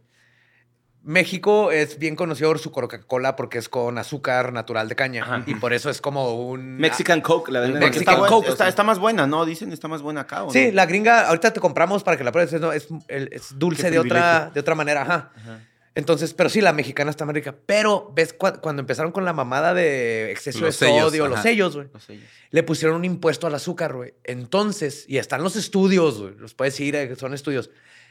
México es bien conocido por su Coca-Cola porque es con azúcar natural de caña. Ajá. Y por eso es como un... Mexican Coke, la venden. Mexican Está, Coke. está más buena, ¿no? Dicen está más buena acá, ¿o Sí, no? la gringa, ahorita te compramos para que la pruebes. No, es dulce Qué de otra privilegio. manera. Ajá. Entonces, pero sí, la mexicana está más rica. Pero, ¿ves? Cuando empezaron con la mamada de exceso Los de sellos, sodio, los ajá. sellos, güey. No sé. Le pusieron un impuesto al azúcar, güey. Entonces, y están los estudios, güey. Los puedes ir, son estudios.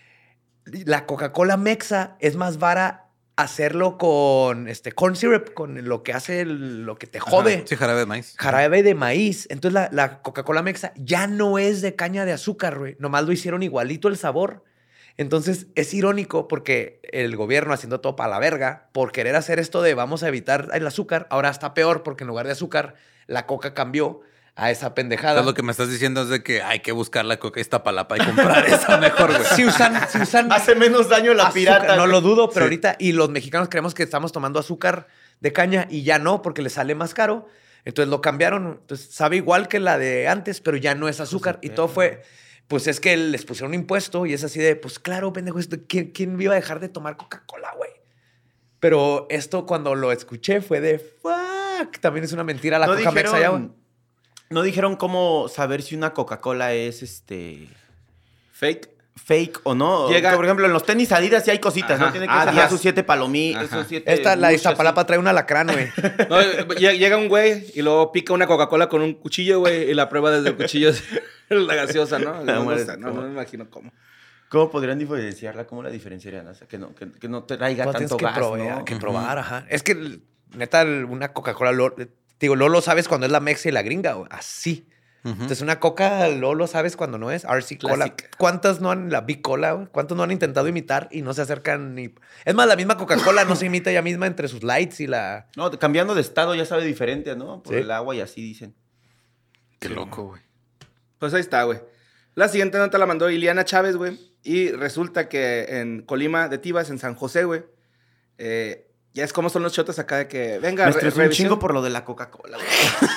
La Coca-Cola Mexa es más vara hacerlo con corn syrup, con lo que hace lo que te jode. Sí, jarabe de maíz. Jarabe de maíz. Entonces la Coca-Cola Mexa ya no es de caña de azúcar, güey. Nomás lo hicieron igualito el sabor. Entonces es irónico porque el gobierno haciendo todo para la verga, por querer hacer esto de vamos a evitar el azúcar, ahora está peor porque en lugar de azúcar, la coca cambió a esa pendejada. Entonces, lo que me estás diciendo es de que hay que buscar la Coca Iztapalapa y comprar esa mejor, güey. Si usan Hace menos daño la azúcar, pirata. no güey. lo dudo, pero Sí. ahorita, y los mexicanos creemos que estamos tomando azúcar de caña y ya no, porque le sale más caro. Entonces lo cambiaron. Entonces sabe igual que la de antes, pero ya no es azúcar. Y todo fue, pues es que les pusieron un impuesto y es así de, pues claro, pendejo, ¿quién iba a dejar de tomar Coca-Cola, güey? Pero esto cuando lo escuché fue de, fuck, también es una mentira la Coca Mexa ya, güey. No dijeron cómo saber si una Coca-Cola es Fake. fake o no. Llega- Que, por ejemplo, en los tenis Adidas sí hay cositas, Ajá. ¿no? Tiene que Adidas. sacar sus 7 palomitas, Ajá. sus 7... Esta, la de luchas, Iztapalapa trae un alacrán, güey. No, llega un güey y luego pica una Coca-Cola con un cuchillo, güey, y la prueba desde el cuchillo la gaseosa, ¿no? No me imagino cómo. ¿Cómo podrían diferenciarla? ¿Cómo la diferenciarían? O sea, que no traiga Pues tanto tienes gas, ¿no? que probar, ajá. Es que, neta, una Coca-Cola, Lolo sabes cuando es la mexa y la gringa, güey. Así. Entonces, una Coca, Lolo sabes cuando no es. RC Cola. Classic. ¿Cuántas no han, la Big Cola, güey? ¿Cuántos no han intentado imitar y no se acercan ni... Es más, la misma Coca-Cola no se imita ella misma entre sus lights y la... No, cambiando de estado ya sabe diferente, ¿no? Por Sí. el agua y así dicen. Qué loco, güey. Pues ahí está, güey. La siguiente nota la mandó Iliana Chávez, güey. Y resulta que en Colima de Tibas, en San José, güey, ya es como son los chotos acá de que venga, Me estresó un revisión. chingo por lo de la Coca-Cola, güey.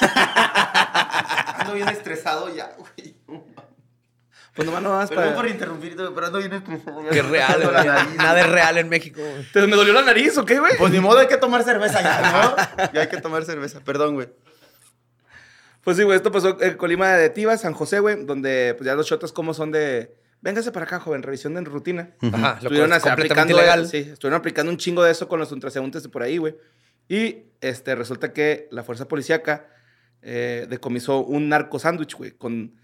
Ando bien estresado ya, güey. Pues nomás no vas Perdón para... por interrumpirte, pero ando bien estresado. ya. Que es real, Me güey. la nariz. Nada es real en México, güey. ¿Te me dolió la nariz o qué, güey? Pues ni modo, hay que tomar cerveza ya, ¿no? Ya hay que tomar cerveza. Perdón, güey. Pues sí, güey, esto pasó en Colima de Tibas, San José, güey, donde pues ya los chotos como son de... Véngase para acá, joven, revisión de rutina. Ajá, lo Estuvieron cual es así completamente aplicando, ilegal. sí, estuvieron aplicando un chingo de eso con los ultraseúntes de por ahí, güey. Y resulta que la fuerza policíaca decomisó un narco sándwich, güey, con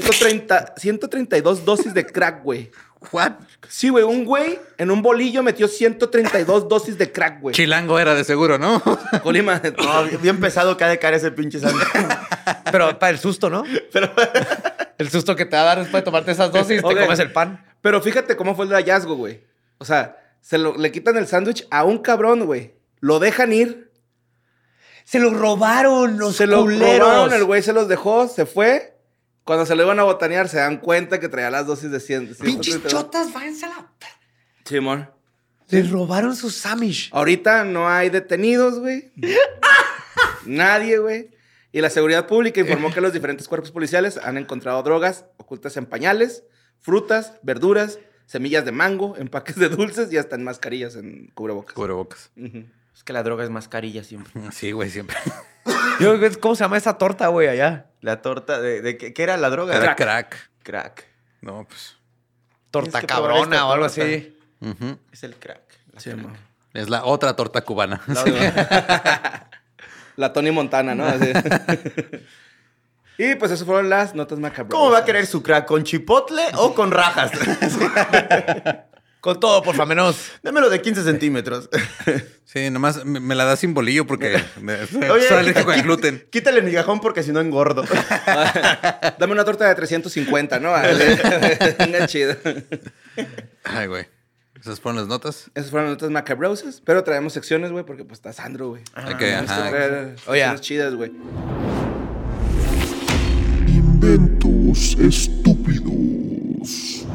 132 dosis de crack, güey. ¿What? Sí, güey, un güey en un bolillo metió 132 dosis de crack, güey. Chilango era de seguro, ¿no? Colima. No, bien pesado que ha de caer ese pinche sándwich. Pero para el susto, ¿no? El susto que te va a dar después de tomarte esas dosis, Ok. te comes el pan. Pero fíjate cómo fue el hallazgo, güey. O sea, le quitan el sándwich a un cabrón, güey. Lo dejan ir. Se lo robaron los Se lo culeros. robaron, el güey se los dejó, se fue. Cuando se lo iban a botanear, se dan cuenta que traía las dosis de 100. Pinches chotas, váyanse a la... Simón. Les robaron sus Samish. Ahorita no hay detenidos, güey. Nadie, güey. Y la seguridad pública informó que los diferentes cuerpos policiales han encontrado drogas ocultas en pañales, frutas, verduras, semillas de mango, empaques de dulces y hasta en mascarillas en cubrebocas. Cubrebocas. Ujú. Es que la droga es mascarilla siempre. Sí, güey, siempre. ¿Cómo se llama esa torta, güey, allá? La torta de ¿qué era la droga? Era crack. Crack. No, pues. Torta Tienes que probar cabrona esta o algo torta. así. Ujú. Es el crack. La Sí, crack. mo. Es la otra torta cubana. La Tony Montana, ¿no? Así. Y pues eso fueron las notas macabrosas. ¿Cómo va a querer su crack? ¿Con chipotle o con rajas? Con todo, por menos. Démelo de 15 centímetros. Sí, nomás me la da sin bolillo porque Oye, soy alérgico al gluten. Quítale el migajón porque si no engordo. Dame una torta de 350, ¿no? Venga, chido. Ay, güey. ¿Esas fueron las notas? Esas fueron las notas macabrosas, pero traemos secciones, güey, porque pues está Sandro, güey. Hay que, Tenemos que ajá. traer Oye. secciones chidas, güey. Inventos estúpidos.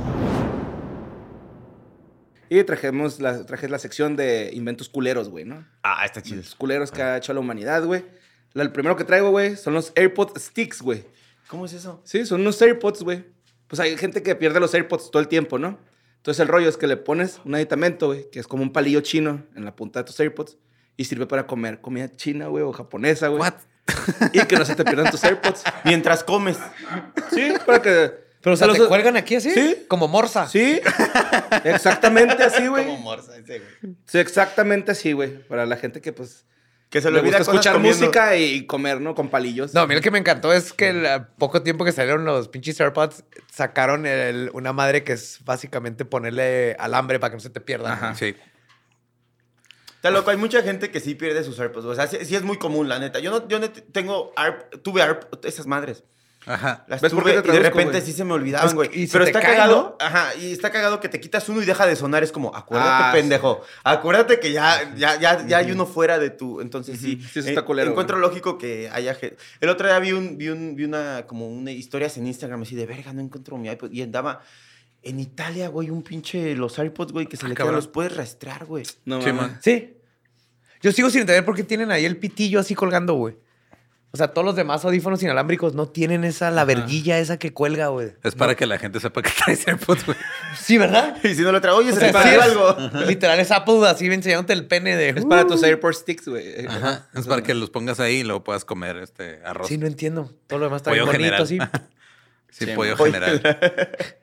Y traje la sección de inventos culeros, güey, ¿no? Ah, está chido. Los culeros que ha hecho la humanidad, güey. El primero que traigo, güey, son los AirPods Sticks, güey. ¿Cómo es eso? Sí, son unos AirPods, güey. Pues hay gente que pierde los AirPods todo el tiempo, ¿no? Entonces el rollo es que le pones un aditamento, güey, que es como un palillo chino en la punta de tus AirPods y sirve para comer comida china, güey, o japonesa, güey. What? Y que no se te pierdan tus AirPods. Mientras comes. Sí, para que... Pero, o sea, se ¿te los- cuelgan aquí así? Sí. Como morsa. Sí, exactamente así, güey. Como morsa ese, güey. Sí, exactamente así, güey. Para la gente que, pues, Que se le le olvida gusta cosas escuchar comiendo. música y comer, ¿no? Con palillos. No, a mí lo que me encantó es que al poco tiempo que salieron los pinches AirPods, sacaron una madre que es básicamente ponerle alambre para que no se te pierda. Ajá. Sí. Está loco, hay mucha gente que sí pierde sus AirPods. O sea, sí es muy común, la neta. Yo tengo tuve AirPods, esas madres. Ajá. Las ¿Ves por tuve qué te y de traduzco, repente güey? sí se me olvidaban, Es güey. que- y se Pero te está caen, cagado. Ajá, y está cagado que te quitas uno y deja de sonar. Es como, acuérdate, pendejo. Acuérdate que ya hay uno fuera de tu. Entonces sí. Sí, eso está culero, Encuentro lógico que haya gente. El otro día vi una historias en Instagram así de verga, no encuentro mi iPod. Y andaba en Italia, güey, un pinche los AirPods, güey, que se le quedan, cabrón. los puedes rastrear, güey. No, Sí, mames. man. Sí. Yo sigo sin entender por qué tienen ahí el pitillo así colgando, güey. O sea, todos los demás audífonos inalámbricos no tienen la verguilla esa que cuelga, güey. Es para que la gente sepa que traes AirPods, güey. Sí, ¿verdad? Y si no lo trae, oye, O se sea, te sí perdió es- algo. Literal, es Apple así enseñándote el pene de... Es para tus AirPods Sticks, güey. Ajá. Es para que los pongas ahí y luego puedas comer arroz. Sí, no entiendo. Todo lo demás está Pollo bien bonito, general. así. Sí, Sí, pollo man. general.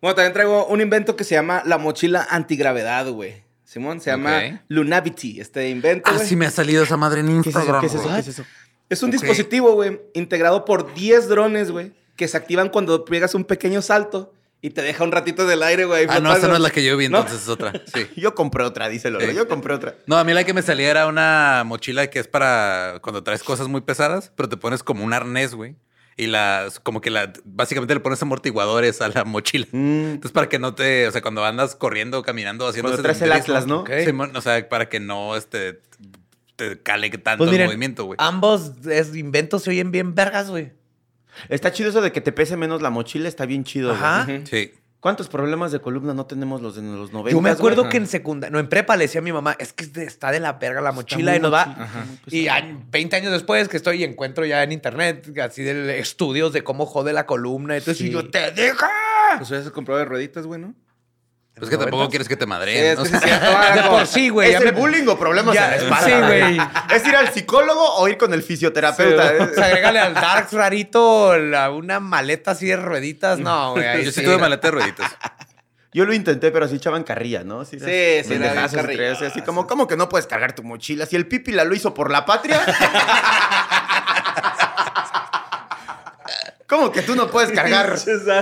Bueno, también traigo un invento que se llama la mochila antigravedad, güey. Simón, se llama Lunavity, este invento, güey. Sí me ha salido esa madre en Instagram. ¿Qué es eso? güey. ¿Qué es eso? Es un dispositivo, güey, integrado por 10 drones, güey, que se activan cuando pegas un pequeño salto y te deja un ratito del aire, güey. Ah, no, esa no es la que yo vi, ¿No? entonces es otra. Sí. Yo compré otra, dice Lolo. Sí. Yo compré otra. No, a mí la que me salía era una mochila que es para cuando traes cosas muy pesadas, pero te pones como un arnés, güey. Y básicamente le pones amortiguadores a la mochila. Entonces, para que no te, o sea, cuando andas corriendo, caminando, haciendo Cuando traes el Atlas, ¿no? Ok. Simón, o sea, para que no te cale tanto Pues el miren, movimiento, güey. ambos inventos se oyen bien vergas, güey. Está chido eso de que te pese menos la mochila. Está bien chido. güey. Ajá. Sí. ¿Cuántos problemas de columna no tenemos los de los 90? Yo me acuerdo güey? que en secundaria, no, en prepa le decía a mi mamá, es que está de la verga la mochila muy y nos va. mochila, muy Y pesada. 20 años después que estoy y encuentro ya en internet así de estudios de cómo jode la columna. Entonces Sí. y yo, ¡te deja! Pues ya se compró de rueditas, güey, ¿no? Es que tampoco quieres que te Sí, madreen. es o que sea, sí, es cierto, De por sí, güey. ¿Es ya el me- bullying o problemas Ya, en la espalda? sí, güey. ¿Es ir al psicólogo o ir con el fisioterapeuta? O sea, agrégale al Darks rarito una maleta así de rueditas. No, güey. ahí yo sí sí. tuve maleta de rueditas. Yo lo intenté, pero sí echaban carrilla, ¿no? Sí, sí, era bien pendejazos, carrilla. así como, ¿cómo que no puedes cargar tu mochila? Si el Pípila lo hizo por la patria. ¿Cómo que tú no puedes cargar?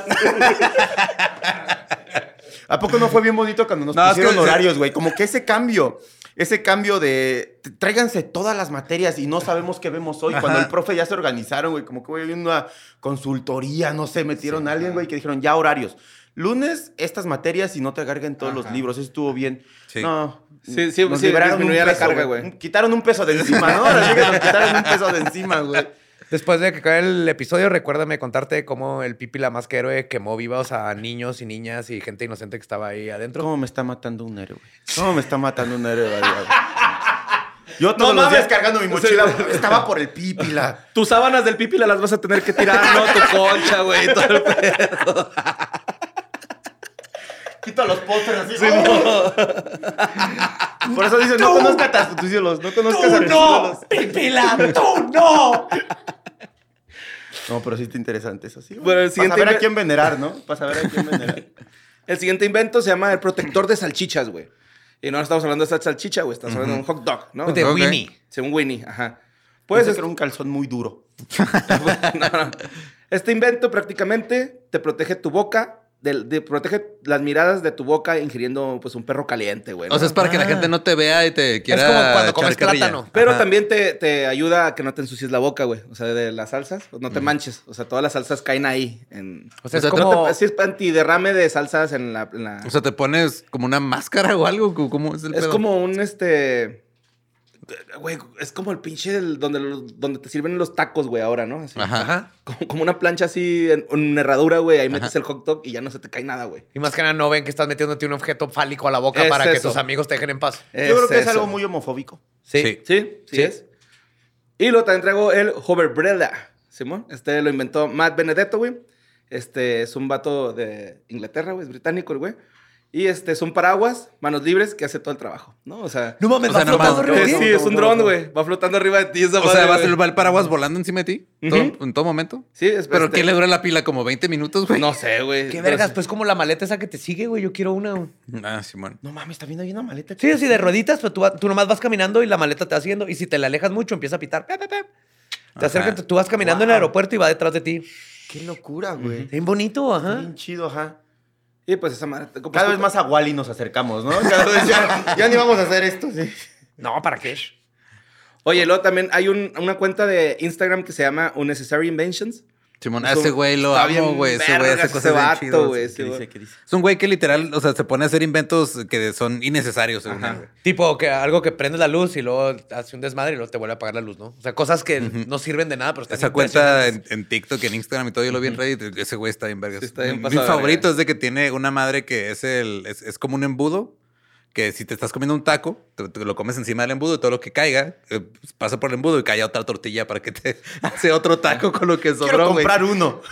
¿A poco no fue bien bonito cuando nos No, es pusieron que- horarios, güey? Como que ese cambio de tráiganse todas las materias y no sabemos qué vemos hoy. Cuando el profe ya se organizaron, güey, como que güey, una consultoría, no sé, metieron a alguien, güey, que dijeron ya horarios. Lunes, estas materias y no te carguen todos los libros. Eso estuvo bien. Sí. No. Sí, sí, nos sí, liberaron un disminuía la peso, carga, güey. Quitaron un peso de encima, ¿no? Ahora sí que nos quitaron un peso de encima, güey. Después de que acabe el episodio, recuérdame contarte cómo el Pipila más que héroe quemó vivos a niños y niñas y gente inocente que estaba ahí adentro. ¿Cómo me está matando un héroe? ¿Cómo me está matando un héroe? Güey? Yo todos los días cargando mi mochila, estaba por el Pípila. Tus sábanas del Pípila las vas a tener que tirar, ¿no? Tu concha, güey, todo el pedo. Quito los pósters así. ¡Oh! Por eso dicen, no conozcas a tus ídolos, no conozcas a tus ídolos. ¡Pipila! ¡Tú no! No, pero sí está interesante eso, sí. Bueno, el Para siguiente saber a inve- quién venerar, ¿no? Para saber a quién venerar. El siguiente invento se llama el protector de salchichas, güey. Y no estamos hablando de esta salchicha, güey. Estamos hablando de un hot dog, ¿no? De Ok. Winnie. Sí, un Winnie, ajá. Puede Pues ser un calzón muy duro. no. Este invento prácticamente te protege tu boca, protege las miradas de tu boca ingiriendo pues un perro caliente, güey. ¿no? O sea, es para que la gente no te vea y te quiera. Es como cuando echar comes carrilla. plátano. Pero Ajá. también te ayuda a que no te ensucies la boca, güey. O sea, de las salsas, pues, no te manches. O sea, todas las salsas caen ahí. O sea, O sea, es como... Así es antiderrame de salsas en la... O sea, te pones como una máscara o algo. ¿Cómo es el es pedo? como un güey, es como el pinche donde te sirven los tacos, güey, ahora, ¿no? Así. Ajá. Como una plancha así en herradura, güey. Ahí metes el hot dog y ya no se te cae nada, güey. Y más que nada no ven que estás metiéndote un objeto fálico a la boca Es para que eso. tus amigos te dejen en paz. Yo creo que es eso. algo muy homofóbico. Sí. Sí es. Y luego también traigo el Hoverbrella, Simón. Lo inventó Matt Benedetto, güey. Es un vato de Inglaterra, güey. Es británico, el güey. Y es un paraguas, manos libres, que hace todo el trabajo, ¿no? O sea... No mames, O sea, ¿va flotando nomás- arriba de sí, ti? es un dron, güey. Va flotando arriba de ti esa O madre, sea, güey. va el paraguas volando encima de ti Ujú. en todo momento. Sí, ¿Pero qué le dura la pila? ¿Como 20 minutos, güey? No sé, güey. Qué Pero vergas, sí. pues como la maleta esa que te sigue, güey. Yo quiero una. Güey. Ah, Simón. No mames, está viendo ahí una maleta. Sí, así de rueditas, pero tú nomás vas caminando y la maleta te va siguiendo. Y si te la alejas mucho, empieza a pitar. Pep, pep, pep. Te Ajá. acercas, tú vas caminando en el aeropuerto y va detrás de ti. Qué locura, güey. Bien bonito, ajá. Bien chido, ajá. Y pues esa madre... Cada vez más a Wally nos acercamos, ¿no? Cada vez ya ni vamos a hacer esto, sí. No, ¿para qué? Oye, luego también hay una cuenta de Instagram que se llama Unnecessary Inventions. Simón, Es ese un- güey lo está amo, bien güey. Ese güey vergas hace ese cosas bien vato, chidas. güey. ¿Qué dice? ¿Qué dice? Es un güey que literal, o sea, se pone a hacer inventos que son innecesarios, según Ajá. él, güey. Tipo que algo que prendes la luz y luego hace un desmadre y luego te vuelve a apagar la luz, ¿no? O sea, cosas que no sirven de nada, pero están Esa cuenta impresionantes. en TikTok, en Instagram y todo, yo lo vi en Reddit. Ese güey está bien vergas. Sí, está bien Mi pasado de favorito verga. es de que tiene una madre que es como un embudo. Que si te estás comiendo un taco, te lo comes encima del embudo y todo lo que caiga pues, pasa por el embudo y cae otra tortilla para que te hace otro taco con lo que Quiero sobró, güey. comprar uno.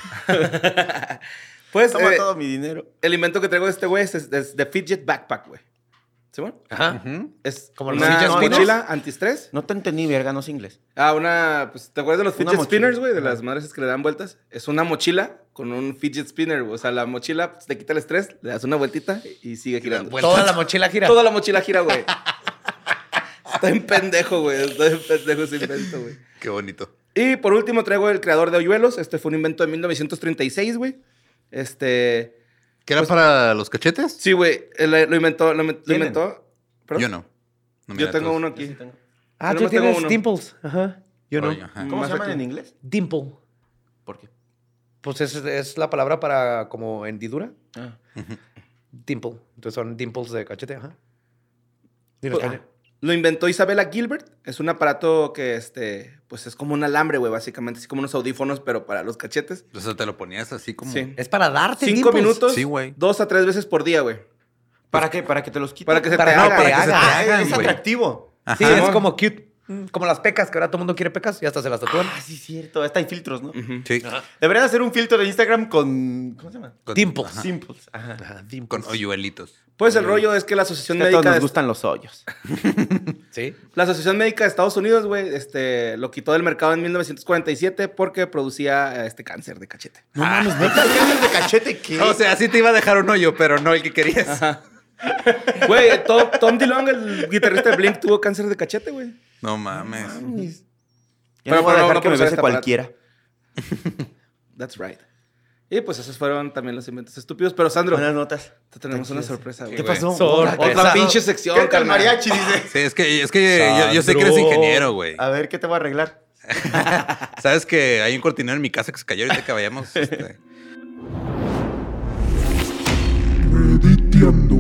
Pues Toma todo mi dinero. el invento que traigo de este güey es de Fidget Backpack, güey. ¿Sí, bueno? Ajá. Es Como los una fidget spinners. mochila antiestrés. No te entendí, verga, no sé inglés. Pues, ¿te acuerdas de los Una fidget mochila. spinners, güey? De Ajá. las madres que le dan vueltas. Es una mochila con un fidget spinner, güey. O sea, la mochila pues, te quita el estrés, le das una vueltita y sigue girando. Toda la mochila gira. Toda la mochila gira, güey. Está en pendejo, güey. Está en pendejo ese invento, güey. Qué bonito. Y por último traigo el creador de hoyuelos. Este fue un invento de 1936, güey. ¿Qué era para los cachetes? Sí, güey. Lo inventó. Lo ¿Tienen? inventó. ¿Perdón? Yo no. No, Yo mira, tengo todos. uno aquí. Ah, Yo tú nomás tengo tienes uno. dimples. Ajá. Yo no. Oye, ajá. ¿Cómo Más se llaman aquí. en inglés? Dimple. ¿Por qué? Pues es la palabra para como hendidura. Ah. Dimple. Entonces son dimples de cachete, ajá. Dime, Pues, Kanye. Lo inventó Isabella Gilbert. Es un aparato que, pues es como un alambre, güey, básicamente. Así como unos audífonos, pero para los cachetes. O sea, te lo ponías así como... Sí. Es para darte 5 dimples. minutos, Sí, güey. 2 a 3 veces por día, güey. ¿Para qué? ¿Para que te los quiten? Para que se Para te que haga. te para que se haga. te Ah, haga. es güey. atractivo. Sí, Ajá. es como cute. Como las pecas, que ahora todo el mundo quiere pecas y hasta se las tatúan. Ah, sí, cierto. Hasta hay filtros, ¿no? Ujú. Sí. Deberían hacer un filtro de Instagram con... ¿Cómo se llama? Con- Dimples. ajá. Simples. Ajá. Ajá, dimples. Con hoyuelitos. Pues el rollo es que la Asociación A todos Médica nos de gustan los hoyos. Sí. La Asociación Médica de Estados Unidos, güey, lo quitó del mercado en 1947 porque producía cáncer de cachete. No mames, ¿neta? ¿Cáncer de cachete qué? O sea, sí te iba a dejar un hoyo, pero no el que querías. Güey, Tom DeLonge, el guitarrista de Blink, tuvo cáncer de cachete, güey. No mames. Ya no voy a pero dejar no que me por usar bese este cualquiera. That's right. Y pues esos fueron también los inventos estúpidos. Pero Sandro, Buenas notas. te tenemos una sorpresa, güey. ¿Qué pasó? Sorpresa. Otra pinche sección, ¿Qué tal carnal. mariachi, dice? Sí, es que yo sé que eres Sandro. ingeniero, güey. A ver, ¿qué te voy a arreglar? Sabes que hay un cortinero en mi casa que se cayó ahorita que vayamos. Rediteando.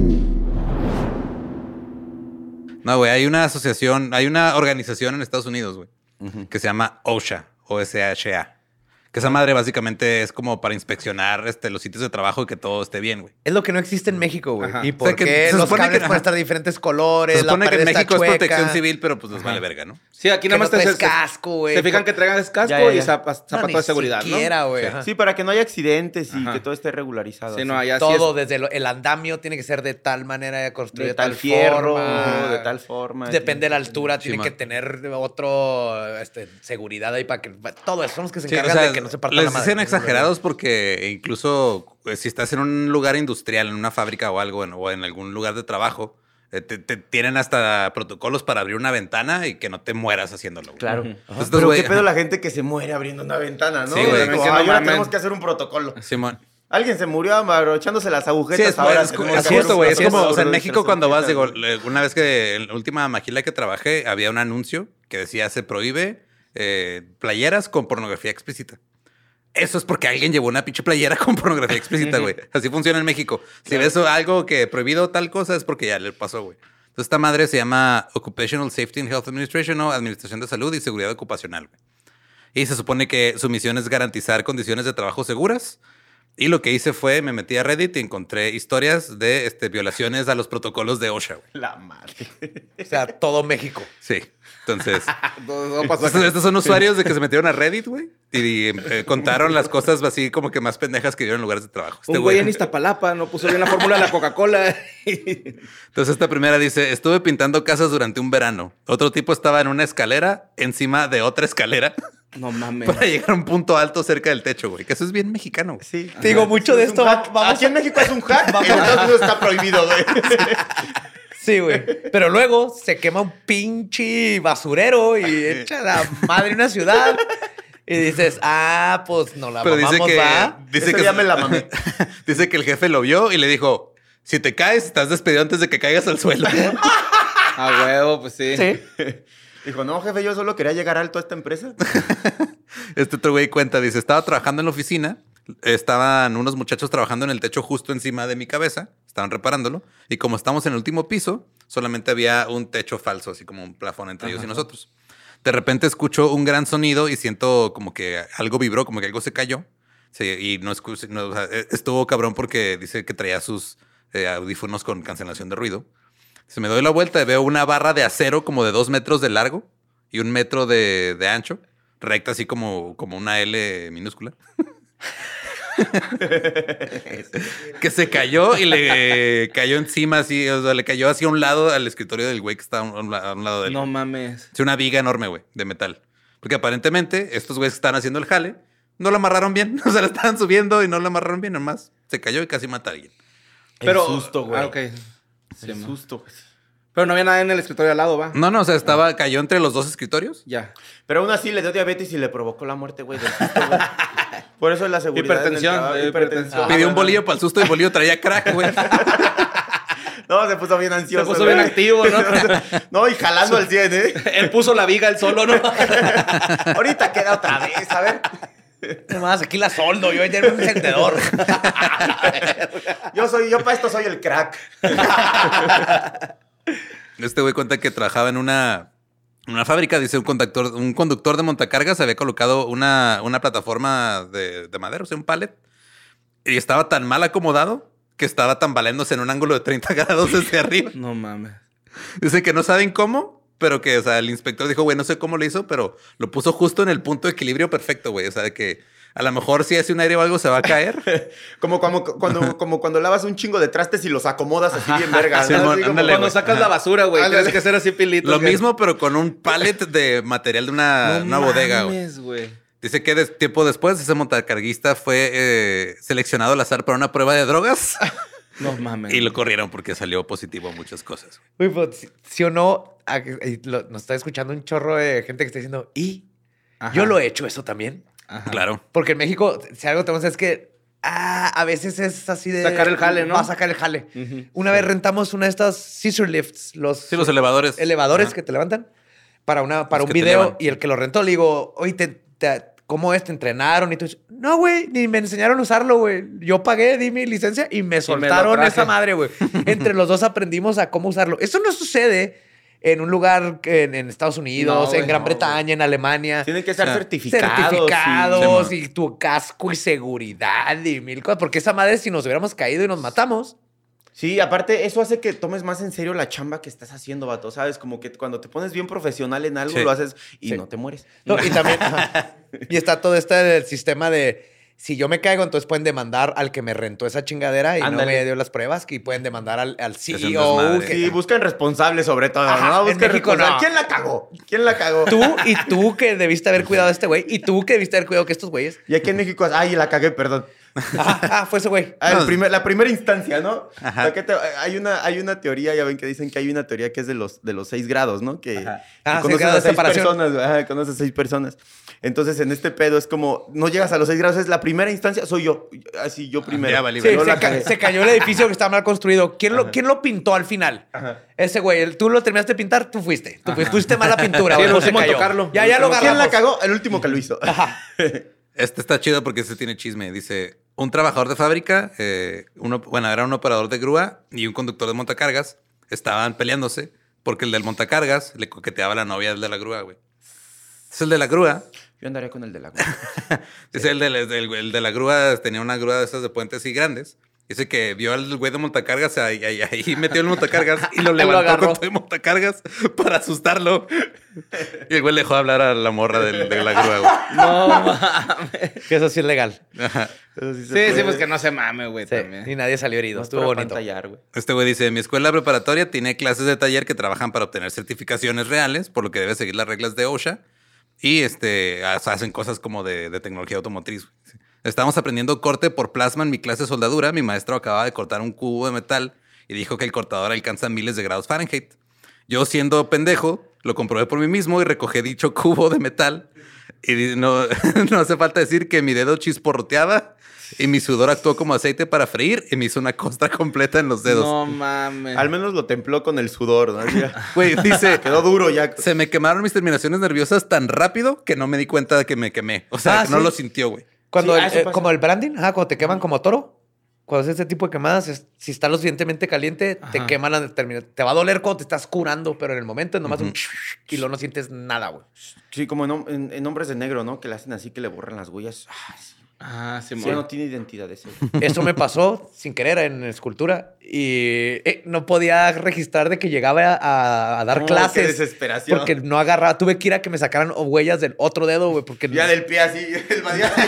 No, güey, hay una asociación, hay una organización en Estados Unidos, güey, que se llama OSHA, O-S-H-A. Que esa madre básicamente es como para inspeccionar los sitios de trabajo y que todo esté bien, güey. Es lo que no existe en México, güey. Ajá. ¿Y O por sea, que qué se los supone cables que- pueden estar de diferentes colores? Se supone la que en pared está México es protección chueca? civil, pero pues les vale verga, ¿no? Sí, aquí Que nada no más traes casco, güey. Se fijan que traigan casco Ya. y zapatos No, de seguridad, ¿no? siquiera, güey. Ajá. Sí, para que no haya accidentes y Ajá. que todo esté regularizado. Sí, así. no, allá sí Todo, desde el andamio tiene que ser de tal manera, construido de tal fierro, forma. de tal forma. Depende de la altura, Sí, tiene man. que tener otro seguridad ahí para que todo eso son los que se Sí, o encargan sea, de que no se parta les la madre. dicen exagerados porque incluso si estás en un lugar industrial, en una fábrica o algo, o en algún lugar de trabajo, te tienen hasta protocolos para abrir una ventana y que no te mueras haciéndolo. güey. Claro. Entonces, Pero güey, qué pedo ajá. la gente que se muere abriendo una ventana, ¿no? Sí, güey. Como, Que no "Ay, ahora mamen". tenemos que hacer un protocolo. Simón. Alguien se murió abrochándose las agujetas. Sí, es, ahora es, tenemos es que hacer justo, un güey. Es como, protocolo o sea, en de México cuando vas, digo, agujetas. una vez que en la última maquila que trabajé, había un anuncio que decía se prohíbe playeras con pornografía explícita. Eso es porque alguien llevó una pinche playera con pornografía explícita, güey. Así funciona en México. Si ves algo que prohibido tal cosa es porque ya le pasó, güey. Entonces esta madre se llama Occupational Safety and Health Administration o Administración de Salud y Seguridad Ocupacional, güey. Y se supone que su misión es garantizar condiciones de trabajo seguras. Y lo que hice fue, me metí a Reddit y encontré historias de violaciones a los protocolos de OSHA, güey. La madre. O sea, todo México. Sí. Entonces, No pasó acá. estos son usuarios de que se metieron a Reddit, güey. Y contaron las cosas así como que más pendejas que vieron en lugares de trabajo. Un güey en Iztapalapa no puso bien la fórmula de la Coca-Cola. Entonces esta primera dice, estuve pintando casas durante un verano. Otro tipo estaba en una escalera encima de otra escalera No mames. para llegar a un punto alto cerca del techo, güey. Que eso es bien mexicano, güey. Sí. Te digo, mucho de Es un esto hack. vamos Aquí en México es un hack. En Estados Unidos está prohibido, güey. Sí, güey. Pero luego se quema un pinche basurero y echa la madre una ciudad. Y dices, pues no la Pero mamamos, dice que, ¿va? Eso ya me la mamé. dice que el jefe lo vio y le dijo, si te caes, estás despedido antes de que caigas al suelo. A huevo, pues sí. Sí. Dijo, no, jefe, yo solo quería llegar alto a esta empresa. Este otro güey cuenta, dice, estaba trabajando en la oficina, estaban unos muchachos trabajando en el techo justo encima de mi cabeza, estaban reparándolo, y como estamos en el último piso, solamente había un techo falso, así como un plafón entre ellos y nosotros. De repente escucho un gran sonido y siento como que algo vibró, como que algo se cayó. Sí, y no, o sea, estuvo cabrón porque dice que traía sus audífonos con cancelación de ruido. Se me doy la vuelta y veo una barra de acero como de 2 metros de largo y 1 metro de ancho, recta así como una L minúscula. Que se cayó y le cayó encima así, o sea, le cayó hacia un lado al escritorio del güey que estaba a un lado de él. No mames. Es una viga enorme, güey, de metal. Porque aparentemente estos güeyes que estaban haciendo el jale no lo amarraron bien. O sea, lo estaban subiendo y no lo amarraron bien, nomás se cayó y casi mata a alguien. Pero, El susto, güey. Ah, ok. Sí, El ma. susto. Pero no había nada en el escritorio al lado, ¿va? No, o sea, cayó entre los dos escritorios. Ya. Pero aún así le dio diabetes y le provocó la muerte, güey. Del susto, güey. Por eso es la seguridad. Hipertensión, en el trabajo, hipertensión. Pidió un bolillo para el susto y el bolillo traía crack, güey. No, se puso bien Se ansioso. puso bien güey. activo, ¿no? No, y jalando al 100, ¿eh? Él puso la viga él solo, ¿no? Ahorita queda otra vez, a ver. Nomás aquí la soldo, yo tengo un encendedor. Yo para esto soy el crack. Este güey cuenta que trabajaba en una fábrica, dice un conductor de montacargas había colocado una plataforma de madera, o sea, un pallet, y estaba tan mal acomodado que estaba tambaleándose en un ángulo de 30 grados desde arriba. No mames. Dice que no saben cómo, pero que, o sea, el inspector dijo, güey, no sé cómo lo hizo, pero lo puso justo en el punto de equilibrio perfecto, güey. O sea, que a lo mejor si hace un aire o algo se va a caer. Como cuando lavas un chingo de trastes y los acomodas así bien verga. Sí, ¿no? mon, Así como ándale, Cuando güey. sacas la basura, güey, Ándale. tienes que hacer así pilitos. Lo güey. mismo, pero con un pallet de material de una bodega, güey. mames, güey. Dice que tiempo después ese montacarguista fue seleccionado al azar para una prueba de drogas No mames. y lo corrieron porque salió positivo a muchas cosas. Uy, pues, sí o no, nos está escuchando un chorro de gente que está diciendo, Ajá. yo lo he hecho eso también. Ajá. Claro. Porque en México, si algo tenemos es que a veces es así de... Sacar el jale, ¿no? Va a sacar el jale. Ujú. Una vez rentamos una de estas scissor lifts, Sí, los elevadores. elevadores Ajá. que te levantan, para Los un que te video. elevan. Y el que lo rentó le digo, oye, ¿cómo es? ¿Te entrenaron? Y tú dices, no, güey, ni me enseñaron a usarlo, güey. Yo pagué, di mi licencia y me soltaron traje. esa madre, güey. Entre los dos aprendimos a cómo usarlo. Eso no sucede en un lugar en Estados Unidos, No, güey, en Gran no, Bretaña, en Alemania. Tienen que ser Ah. certificados. Certificados Sí, y tu casco y seguridad y mil cosas. Porque esa madre, si nos hubiéramos caído y nos matamos, Sí, aparte, eso hace que tomes más en serio la chamba que estás haciendo, vato. ¿Sabes? Como que cuando te pones bien profesional en algo, Sí. lo haces y Sí. no te mueres. no, y también ajá. Y está todo este sistema de si yo me caigo, entonces pueden demandar al que me rentó esa chingadera y no Ándale. me dio las pruebas, y pueden demandar al un CEO. desmadre. que- Sí, buscan responsables sobre todo, Ajá, ¿no? en Buscan México responsables. no. ¿Quién la cagó? ¿Quién la cagó? Tú que debiste haber cuidado a este güey y tú que debiste haber cuidado que estos güeyes. Y aquí en México, ay, la cagué, perdón. Fue ese güey. La primera instancia, ¿no? Ajá. O sea, hay una teoría, ya ven que dicen que hay una teoría que es de los 6 grados, ¿no? Que, Ajá. que 6 conoces grados a de 6 separación. personas, ajá, conoces a 6 personas. Entonces, en este pedo es como, no llegas a los 6 grados, es la primera instancia, soy yo. Así, yo primero. ya valí, Sí, Yo se, la cagué. se cayó el edificio que estaba mal construido. ¿Quién lo pintó al final? Ajá. Ese güey. Tú lo terminaste de pintar, tú fuiste. Pusiste mala pintura. Sí, güey, el pues se último en cayó. tocarlo. Ya lo ¿Quién la agarramos. cagó? El último que lo hizo. Este está chido porque este tiene chisme. Dice, un trabajador de fábrica, era un operador de grúa y un conductor de montacargas estaban peleándose porque el del montacargas le coqueteaba a la novia del de la grúa, güey. Es el de la grúa. Yo andaría con el de la Dice, el de la grúa tenía una grúa de esas de puentes así grandes. Dice que vio al güey de montacargas ahí metió el montacargas y lo levantó agarró. con todo el montacargas para asustarlo. Y el güey le dejó hablar a la morra de la grúa, güey. No mames. Que eso sí es legal. Ajá. Sí, pues que no se mame, güey, Sí, también. y nadie salió herido. Estuvo bonito. Este güey dice, mi escuela preparatoria tiene clases de taller que trabajan para obtener certificaciones reales, por lo que debe seguir las reglas de OSHA. Y hacen cosas como de tecnología automotriz. Estamos aprendiendo corte por plasma en mi clase de soldadura. Mi maestro acababa de cortar un cubo de metal y dijo que el cortador alcanza miles de grados Fahrenheit. Yo, siendo pendejo, lo comprobé por mí mismo y recogí dicho cubo de metal. Y no hace falta decir que mi dedo chisporroteaba y mi sudor actuó como aceite para freír y me hizo una costra completa en los dedos. No mames. Al menos lo templó con el sudor, ¿no? Ya. Güey, dice, Quedó duro ya. se me quemaron mis terminaciones nerviosas tan rápido que no me di cuenta de que me quemé. O sea, que no ¿sí? lo sintió, güey. Cuando Sí, eso pasa. como el branding, cuando te queman como toro. Cuando haces ese tipo de quemadas, si está lo suficientemente caliente, te Ajá. queman la terminación. Te va a doler cuando te estás curando, pero en el momento es nomás un y luego no sientes nada, güey. Sí, como en Hombres de Negro, ¿no? Que le hacen así, que le borran las huellas. Ah, sí. Ah, sí, Ya no tiene identidad ese. Eso me pasó sin querer en escultura y no podía registrar de que llegaba a dar No, clases. qué desesperación. Porque no agarraba. Tuve que ir a que me sacaran huellas del otro dedo, güey. Porque Ya del pie así, el variante.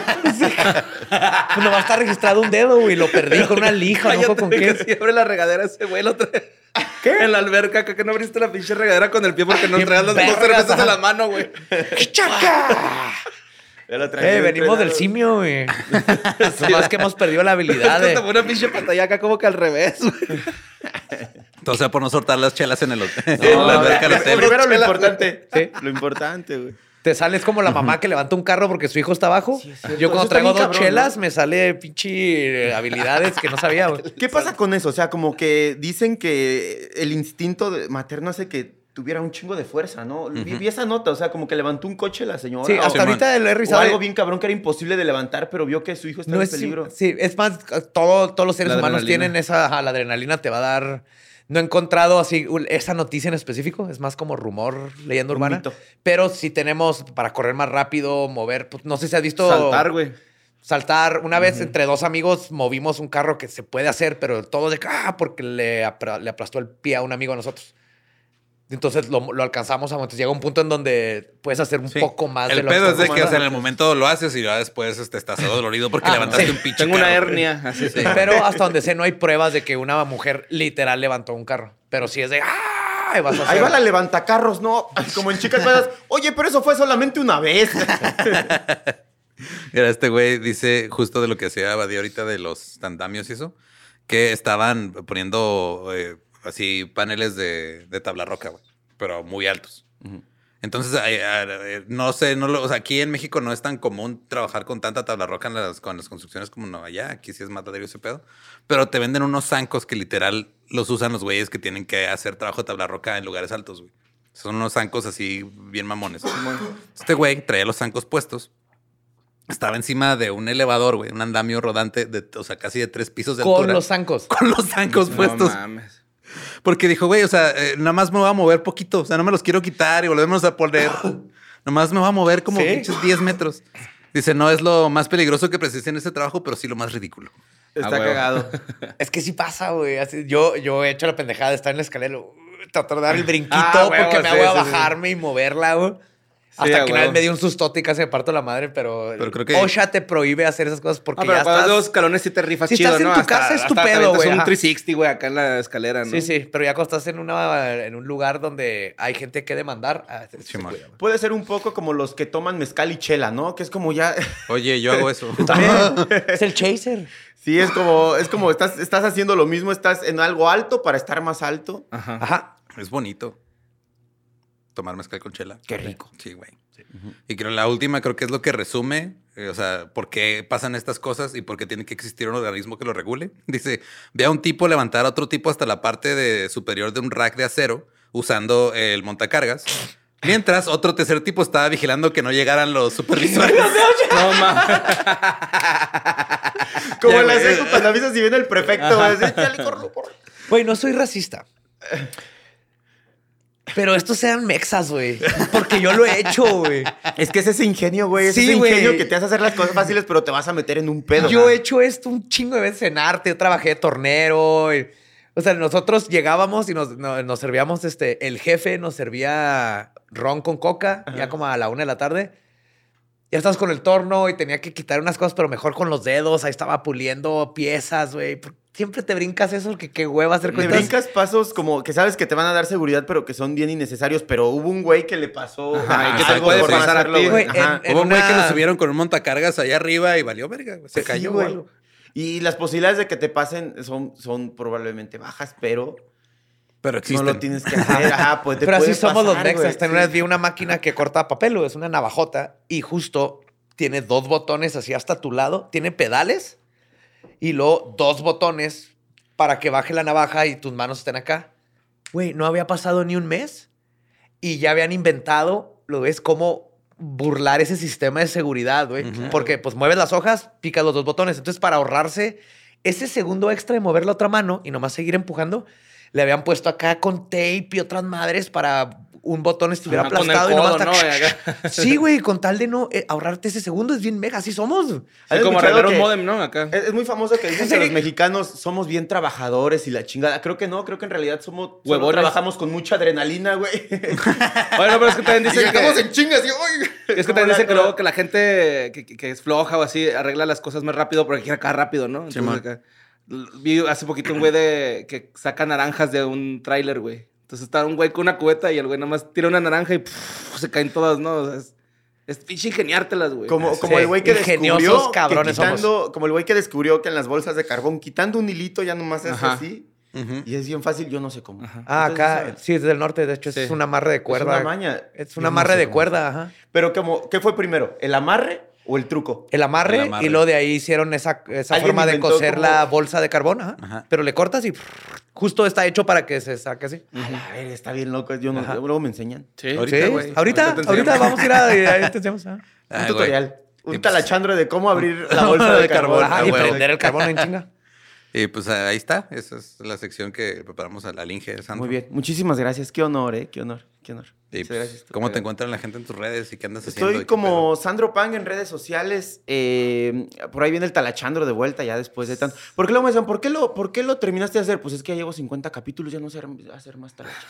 pues nomás está registrado un dedo, güey. Lo perdí con una lija, no fue con qué. Si abre la regadera ese güey, otra vez. ¿Qué? En la alberca, acá que no abriste la pinche regadera con el pie porque no Qué traías las dos vergas, cervezas ajá. en la mano, güey. ¡Chaca! Ya lo traía Venimos del entrenado. simio, güey. Nomás que hemos perdido la habilidad Es que de... tomó una pinche pantalla acá como que al revés, güey. Entonces, por no soltar las chelas en el hotel. No, en la alberca del hotel. Primero lo Chela. importante. Sí. Lo importante, güey. Te sales como la mamá que levanta un carro porque su hijo está abajo. Sí, es cierto. Yo cuando Eso está traigo bien dos cabrón, chelas ¿no? me sale habilidades que no sabía, güey. ¿Qué pasa con eso? O sea, como que dicen que el instinto materno hace que tuviera un chingo de fuerza, ¿no? Vi esa nota, o sea, como que levantó un coche la señora. Sí, o- hasta ahorita lo he o revisado. algo bien cabrón que era imposible de levantar, pero vio que su hijo estaba No en es peligro. Sí, es más, todos los seres La humanos adrenalina. tienen esa, la adrenalina te va a dar. No he encontrado así esa noticia en específico, es más como rumor, leyenda Un urbana. mito. Pero sí tenemos para correr más rápido, mover, pues, no sé si has visto Saltar, güey. saltar. Una vez entre dos amigos movimos un carro que se puede hacer, pero todo de porque le aplastó el pie a un amigo a nosotros. Entonces lo alcanzamos entonces llega un punto en donde puedes hacer un Sí. poco más de El lo pedo es de estás que, o sea, en acostumbrado. el momento lo haces y ya después estás todo dolorido porque Ah, levantaste sí. un pinche Tengo una carro. hernia, así sí. Pero hasta donde sé, no hay pruebas de que una mujer literal levantó un carro. Pero sí es de ¡ah! Vas a Ahí hacer- va la levantacarros, ¿no? Como en Chicas Pedas. Oye, pero eso fue solamente una vez. Mira, este güey dice justo de lo que hacía Badía ahorita de los andamios y eso, que estaban poniendo así paneles de tabla roca, güey, pero muy altos. Entonces, no sé, o sea, aquí en México no es tan común trabajar con tanta tabla roca con las construcciones como no allá. Aquí sí es más ladrillo ese pedo. Pero te venden unos zancos que literal los usan los güeyes que tienen que hacer trabajo de tabla roca en lugares altos, güey. Son unos zancos así bien mamones. Este güey traía los zancos puestos. Estaba encima de un elevador, güey, un andamio rodante o sea, casi de 3 pisos de con altura. los zancos. Con los zancos puestos. No mames. Porque dijo, güey, o sea, nada más me voy a mover poquito. O sea, no me los quiero quitar y volvemos a poner. Nomás me voy a mover como ¿Sí? pinches 10 metros. Dice, no es lo más peligroso que presencié en este trabajo, pero sí lo más ridículo. Está huevo. cagado. Es que sí pasa, güey. Así, yo he hecho la pendejada de estar en la escalera, tratar de dar el brinquito huevo, porque me sí, hago a sí, sí. bajarme y moverla, güey. Sí, Hasta a que una vez huevo. me dio un sustote y casi me parto la madre, pero Pero creo que- OSHA te prohíbe hacer esas cosas porque Ah, pero ya cuando estás... das dos escalones sí te rifas Si chido, estás en ¿no? tu casa es tu hasta pedo, avientas güey, un ajá. 360, güey, acá en la escalera, ¿no? Sí, sí, pero ya cuando estás en un lugar donde hay gente que demandar... se Simón. cuida, güey. Puede ser un poco como los que toman mezcal y chela, ¿no? Que es como ya... Oye, yo hago eso. También es el chaser. Sí, es como estás haciendo lo mismo, estás en algo alto para estar más alto. Ajá. Ajá. Es bonito. Tomar mezcal con chela. Qué rico. Sí, güey. Y creo la última creo que es lo que resume, o sea, por qué pasan estas cosas y por qué tiene que existir un organismo que lo regule. Dice, ve a un tipo levantar a otro tipo hasta la parte superior de un rack de acero usando el montacargas. Mientras otro tercer tipo estaba vigilando que no llegaran los supervisores. No mames. Como Ya, en la güey. secu cuando avisas si viene el prefecto, güey. Así, "Chale, corre". Güey, no soy racista. Pero estos sean mexas, güey. Porque yo lo he hecho, güey. Es que es ese ingenio, güey. Es Sí, ese ingenio güey. que te hace hacer las cosas fáciles, pero te vas a meter en un pedo. Yo he hecho esto un chingo de veces en arte. Yo trabajé de tornero. O sea, nosotros llegábamos y nos servíamos, el jefe nos servía ron con coca, ya como a la 1 de la tarde. Ya estabas con el torno y tenía que quitar unas cosas, pero mejor con los dedos. Ahí estaba puliendo piezas, güey. Siempre te brincas eso, que qué hueva hacer Te cuentas. brincas pasos como que sabes que te van a dar seguridad, pero que son bien innecesarios. Pero hubo un güey que le pasó. Ajá, y que te te puede pasar a ti. Güey, Ajá. en Hubo un güey que una- lo subieron con un montacargas allá arriba y valió verga, güey. Se Sí, cayó, güey. güey. Y las posibilidades de que te pasen son probablemente bajas, pero Pero no existen. lo tienes que hacer. Ajá, pues te Pero así puede somos los pasar, mexas. güey. Hasta una vez vi una máquina que corta papel, güey. Es una navajota. Y justo tiene 2 botones así hasta tu lado. Tiene pedales. Y luego 2 botones para que baje la navaja y tus manos estén acá. Güey, no había pasado ni un mes. Y ya habían inventado, lo ves, cómo burlar ese sistema de seguridad, güey. Porque pues mueves las hojas, picas los 2 botones. Entonces, para ahorrarse ese segundo extra de mover la otra mano y nomás seguir empujando, le habían puesto acá con tape y otras madres para un botón estuviera Ajá, con el aplastado y codo, nomás ¿no? Y acá. Sí, güey, con tal de no ahorrarte ese segundo, es bien mega, así somos. Sí, ¿Has como escuchado arreglar un que- modem, ¿no? Acá. Es muy famoso que dicen que los mexicanos somos bien trabajadores y la chingada. Creo que no, creo que en realidad somos... solo Huevones. trabajamos con mucha adrenalina, güey. Bueno, pero es que también Y dicen estamos que... en chingas y... ¡ay! Es que también dicen que luego que la gente que es floja o así arregla las cosas más rápido porque quiere acá rápido, ¿no? Entonces, Simón. acá, vi hace poquito un güey que saca naranjas de un tráiler, güey. Entonces está un güey con una cubeta y el güey nada más tira una naranja y se caen todas, ¿no? O sea, es pinche ingeniártelas, güey. Como Sí, el güey que ingeniosos descubrió cabrones que como el güey que descubrió que en las bolsas de carbón, quitando un hilito ya nomás es Ajá. así. Ujú. Y es bien fácil, yo no sé cómo. Ah, Entonces, acá, ¿sabes? sí, es del norte, de hecho, es Sí. un amarre de cuerda. Es una maña. Es Yo un no amarre sé de cómo. cuerda, ajá. Pero ¿qué fue primero? ¿El amarre o el truco? El amarre, El amarre. y luego de ahí hicieron esa Alguien forma de inventó coser como- la bolsa de carbón, ajá. Ajá. Pero le cortas y justo está hecho para que se saque así. A ver, está bien loco. Yo no, Ajá. luego me enseñan. Sí, Ahorita, Sí, güey. ahorita te enseñamos. vamos a ir a... Ahí te enseñamos, ajá. Un Ay, güey. tutorial. Y Un pues- talachandro de cómo abrir la bolsa de carbón. Ajá, Ah, y huevo. prender el carbón en chinga. Y pues ahí está. Esa es la sección que preparamos al Inge, Sandro. Muy bien. Muchísimas gracias. Qué honor, ¿eh? Qué honor. Qué honor. Y Muchas pues, gracias. ¿cómo te Tocayo. encuentran la gente en tus redes y qué andas haciendo? y Estoy qué como Sandro Pang en redes sociales. Por ahí viene el talachandro de vuelta ya después de tanto. ¿Por qué lo me decían? ¿Por qué lo terminaste de hacer? Pues es que ya llevo 50 capítulos, ya no sé hacer más talachas.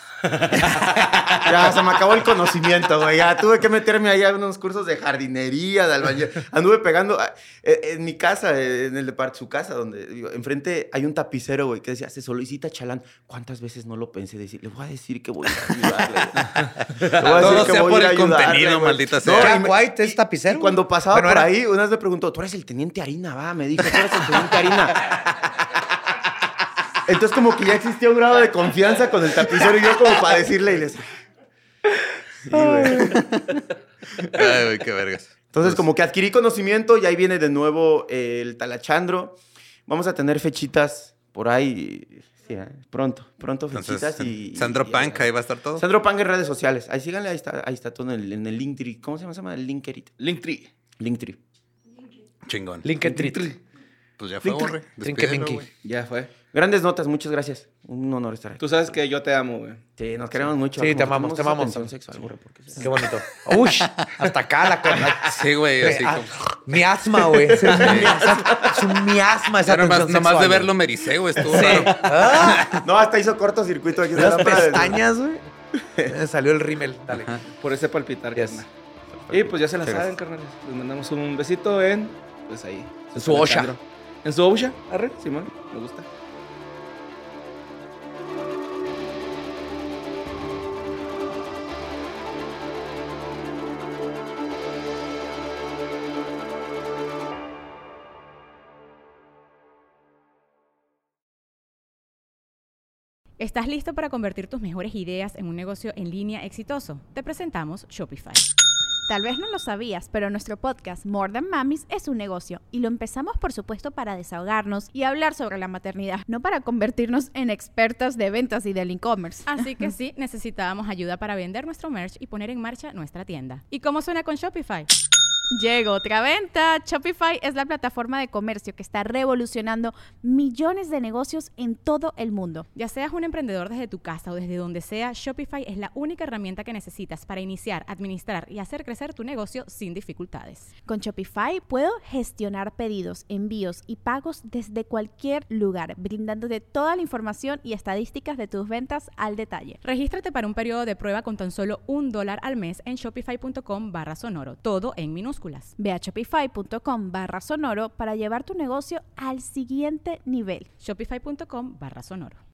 Ya se me acabó el conocimiento, güey. Ya tuve que meterme ahí a unos cursos de jardinería, de albañil. Anduve pegando en mi casa, en el de su casa, donde digo, enfrente hay un tapicero, güey, que decía, se solicita chalán. ¿Cuántas veces no lo pensé decir? Le voy a decir que voy a ayudarle. Le voy a decir Todo que sea voy a por ir a el ayudarle, contenido, güey. maldita No, sea. Jack y me- White es tapicero. y cuando pasaba Bueno, por era- ahí, una vez me preguntó, tú eres el teniente Harina, va, me dijo, tú eres el teniente Harina. Entonces como que ya existía un grado de confianza con el tapicero y yo como para decirle y les... Sí, güey. Ay, güey, qué vergas. Entonces como que adquirí conocimiento y ahí viene de nuevo el talachandro. Vamos a tener fechitas por ahí, sí, pronto Entonces, fechitas y... Sandro y- Punk, ahí va a estar todo. Sandro Pang en redes sociales. Ahí síganle, ahí está todo en el Linktree. ¿Cómo se llama? El Linktree. Linktree. Linktree. Chingón. Linktree. Pues ya fue, Borre. Linke Despídelo, Minky. güey. Ya fue. Grandes notas, muchas gracias. Un honor estar aquí. Tú sabes que yo te amo, güey. Sí, nos queremos mucho. Sí, Como te amamos, tenemos te esa amamos. tensión sexual, güey, porque- Qué bonito. Uy, hasta acá la cosa. Sí, güey, así como... Mi asma, güey. Es un miasma esa Nomás, tensión nomás de sexual, verlo güey. me ericé, güey. Estuvo Sí. raro. Ah, No, hasta hizo cortocircuito aquí. en la las lámpara de- pestañas, güey. Me salió el rímel. Dale. Por ese palpitar, Yes. carnal. Y pues ya se la Muchas saben, carnales. Les mandamos un besito en... Pues ahí. En su osha. Alejandro. En su osha. Arre, Simón. Me gusta. ¿Estás listo para convertir tus mejores ideas en un negocio en línea exitoso? Te presentamos Shopify. Tal vez no lo sabías, pero nuestro podcast More Than Mamis es un negocio y lo empezamos por supuesto para desahogarnos y hablar sobre la maternidad, no para convertirnos en expertas de ventas y del e-commerce. Así que sí, necesitábamos ayuda para vender nuestro merch y poner en marcha nuestra tienda. ¿Y cómo suena con Shopify? Llegó otra venta. Shopify es la plataforma de comercio que está revolucionando millones de negocios en todo el mundo. Ya seas un emprendedor desde tu casa o desde donde sea, Shopify es la única herramienta que necesitas para iniciar, administrar y hacer crecer tu negocio sin dificultades. Con Shopify puedo gestionar pedidos, envíos y pagos desde cualquier lugar, brindándote toda la información y estadísticas de tus ventas al detalle. Regístrate para un periodo de prueba con tan solo $1 al mes en shopify.com/sonoro, todo en minúsculas. Ve a shopify.com/sonoro para llevar tu negocio al siguiente nivel. Shopify.com/sonoro.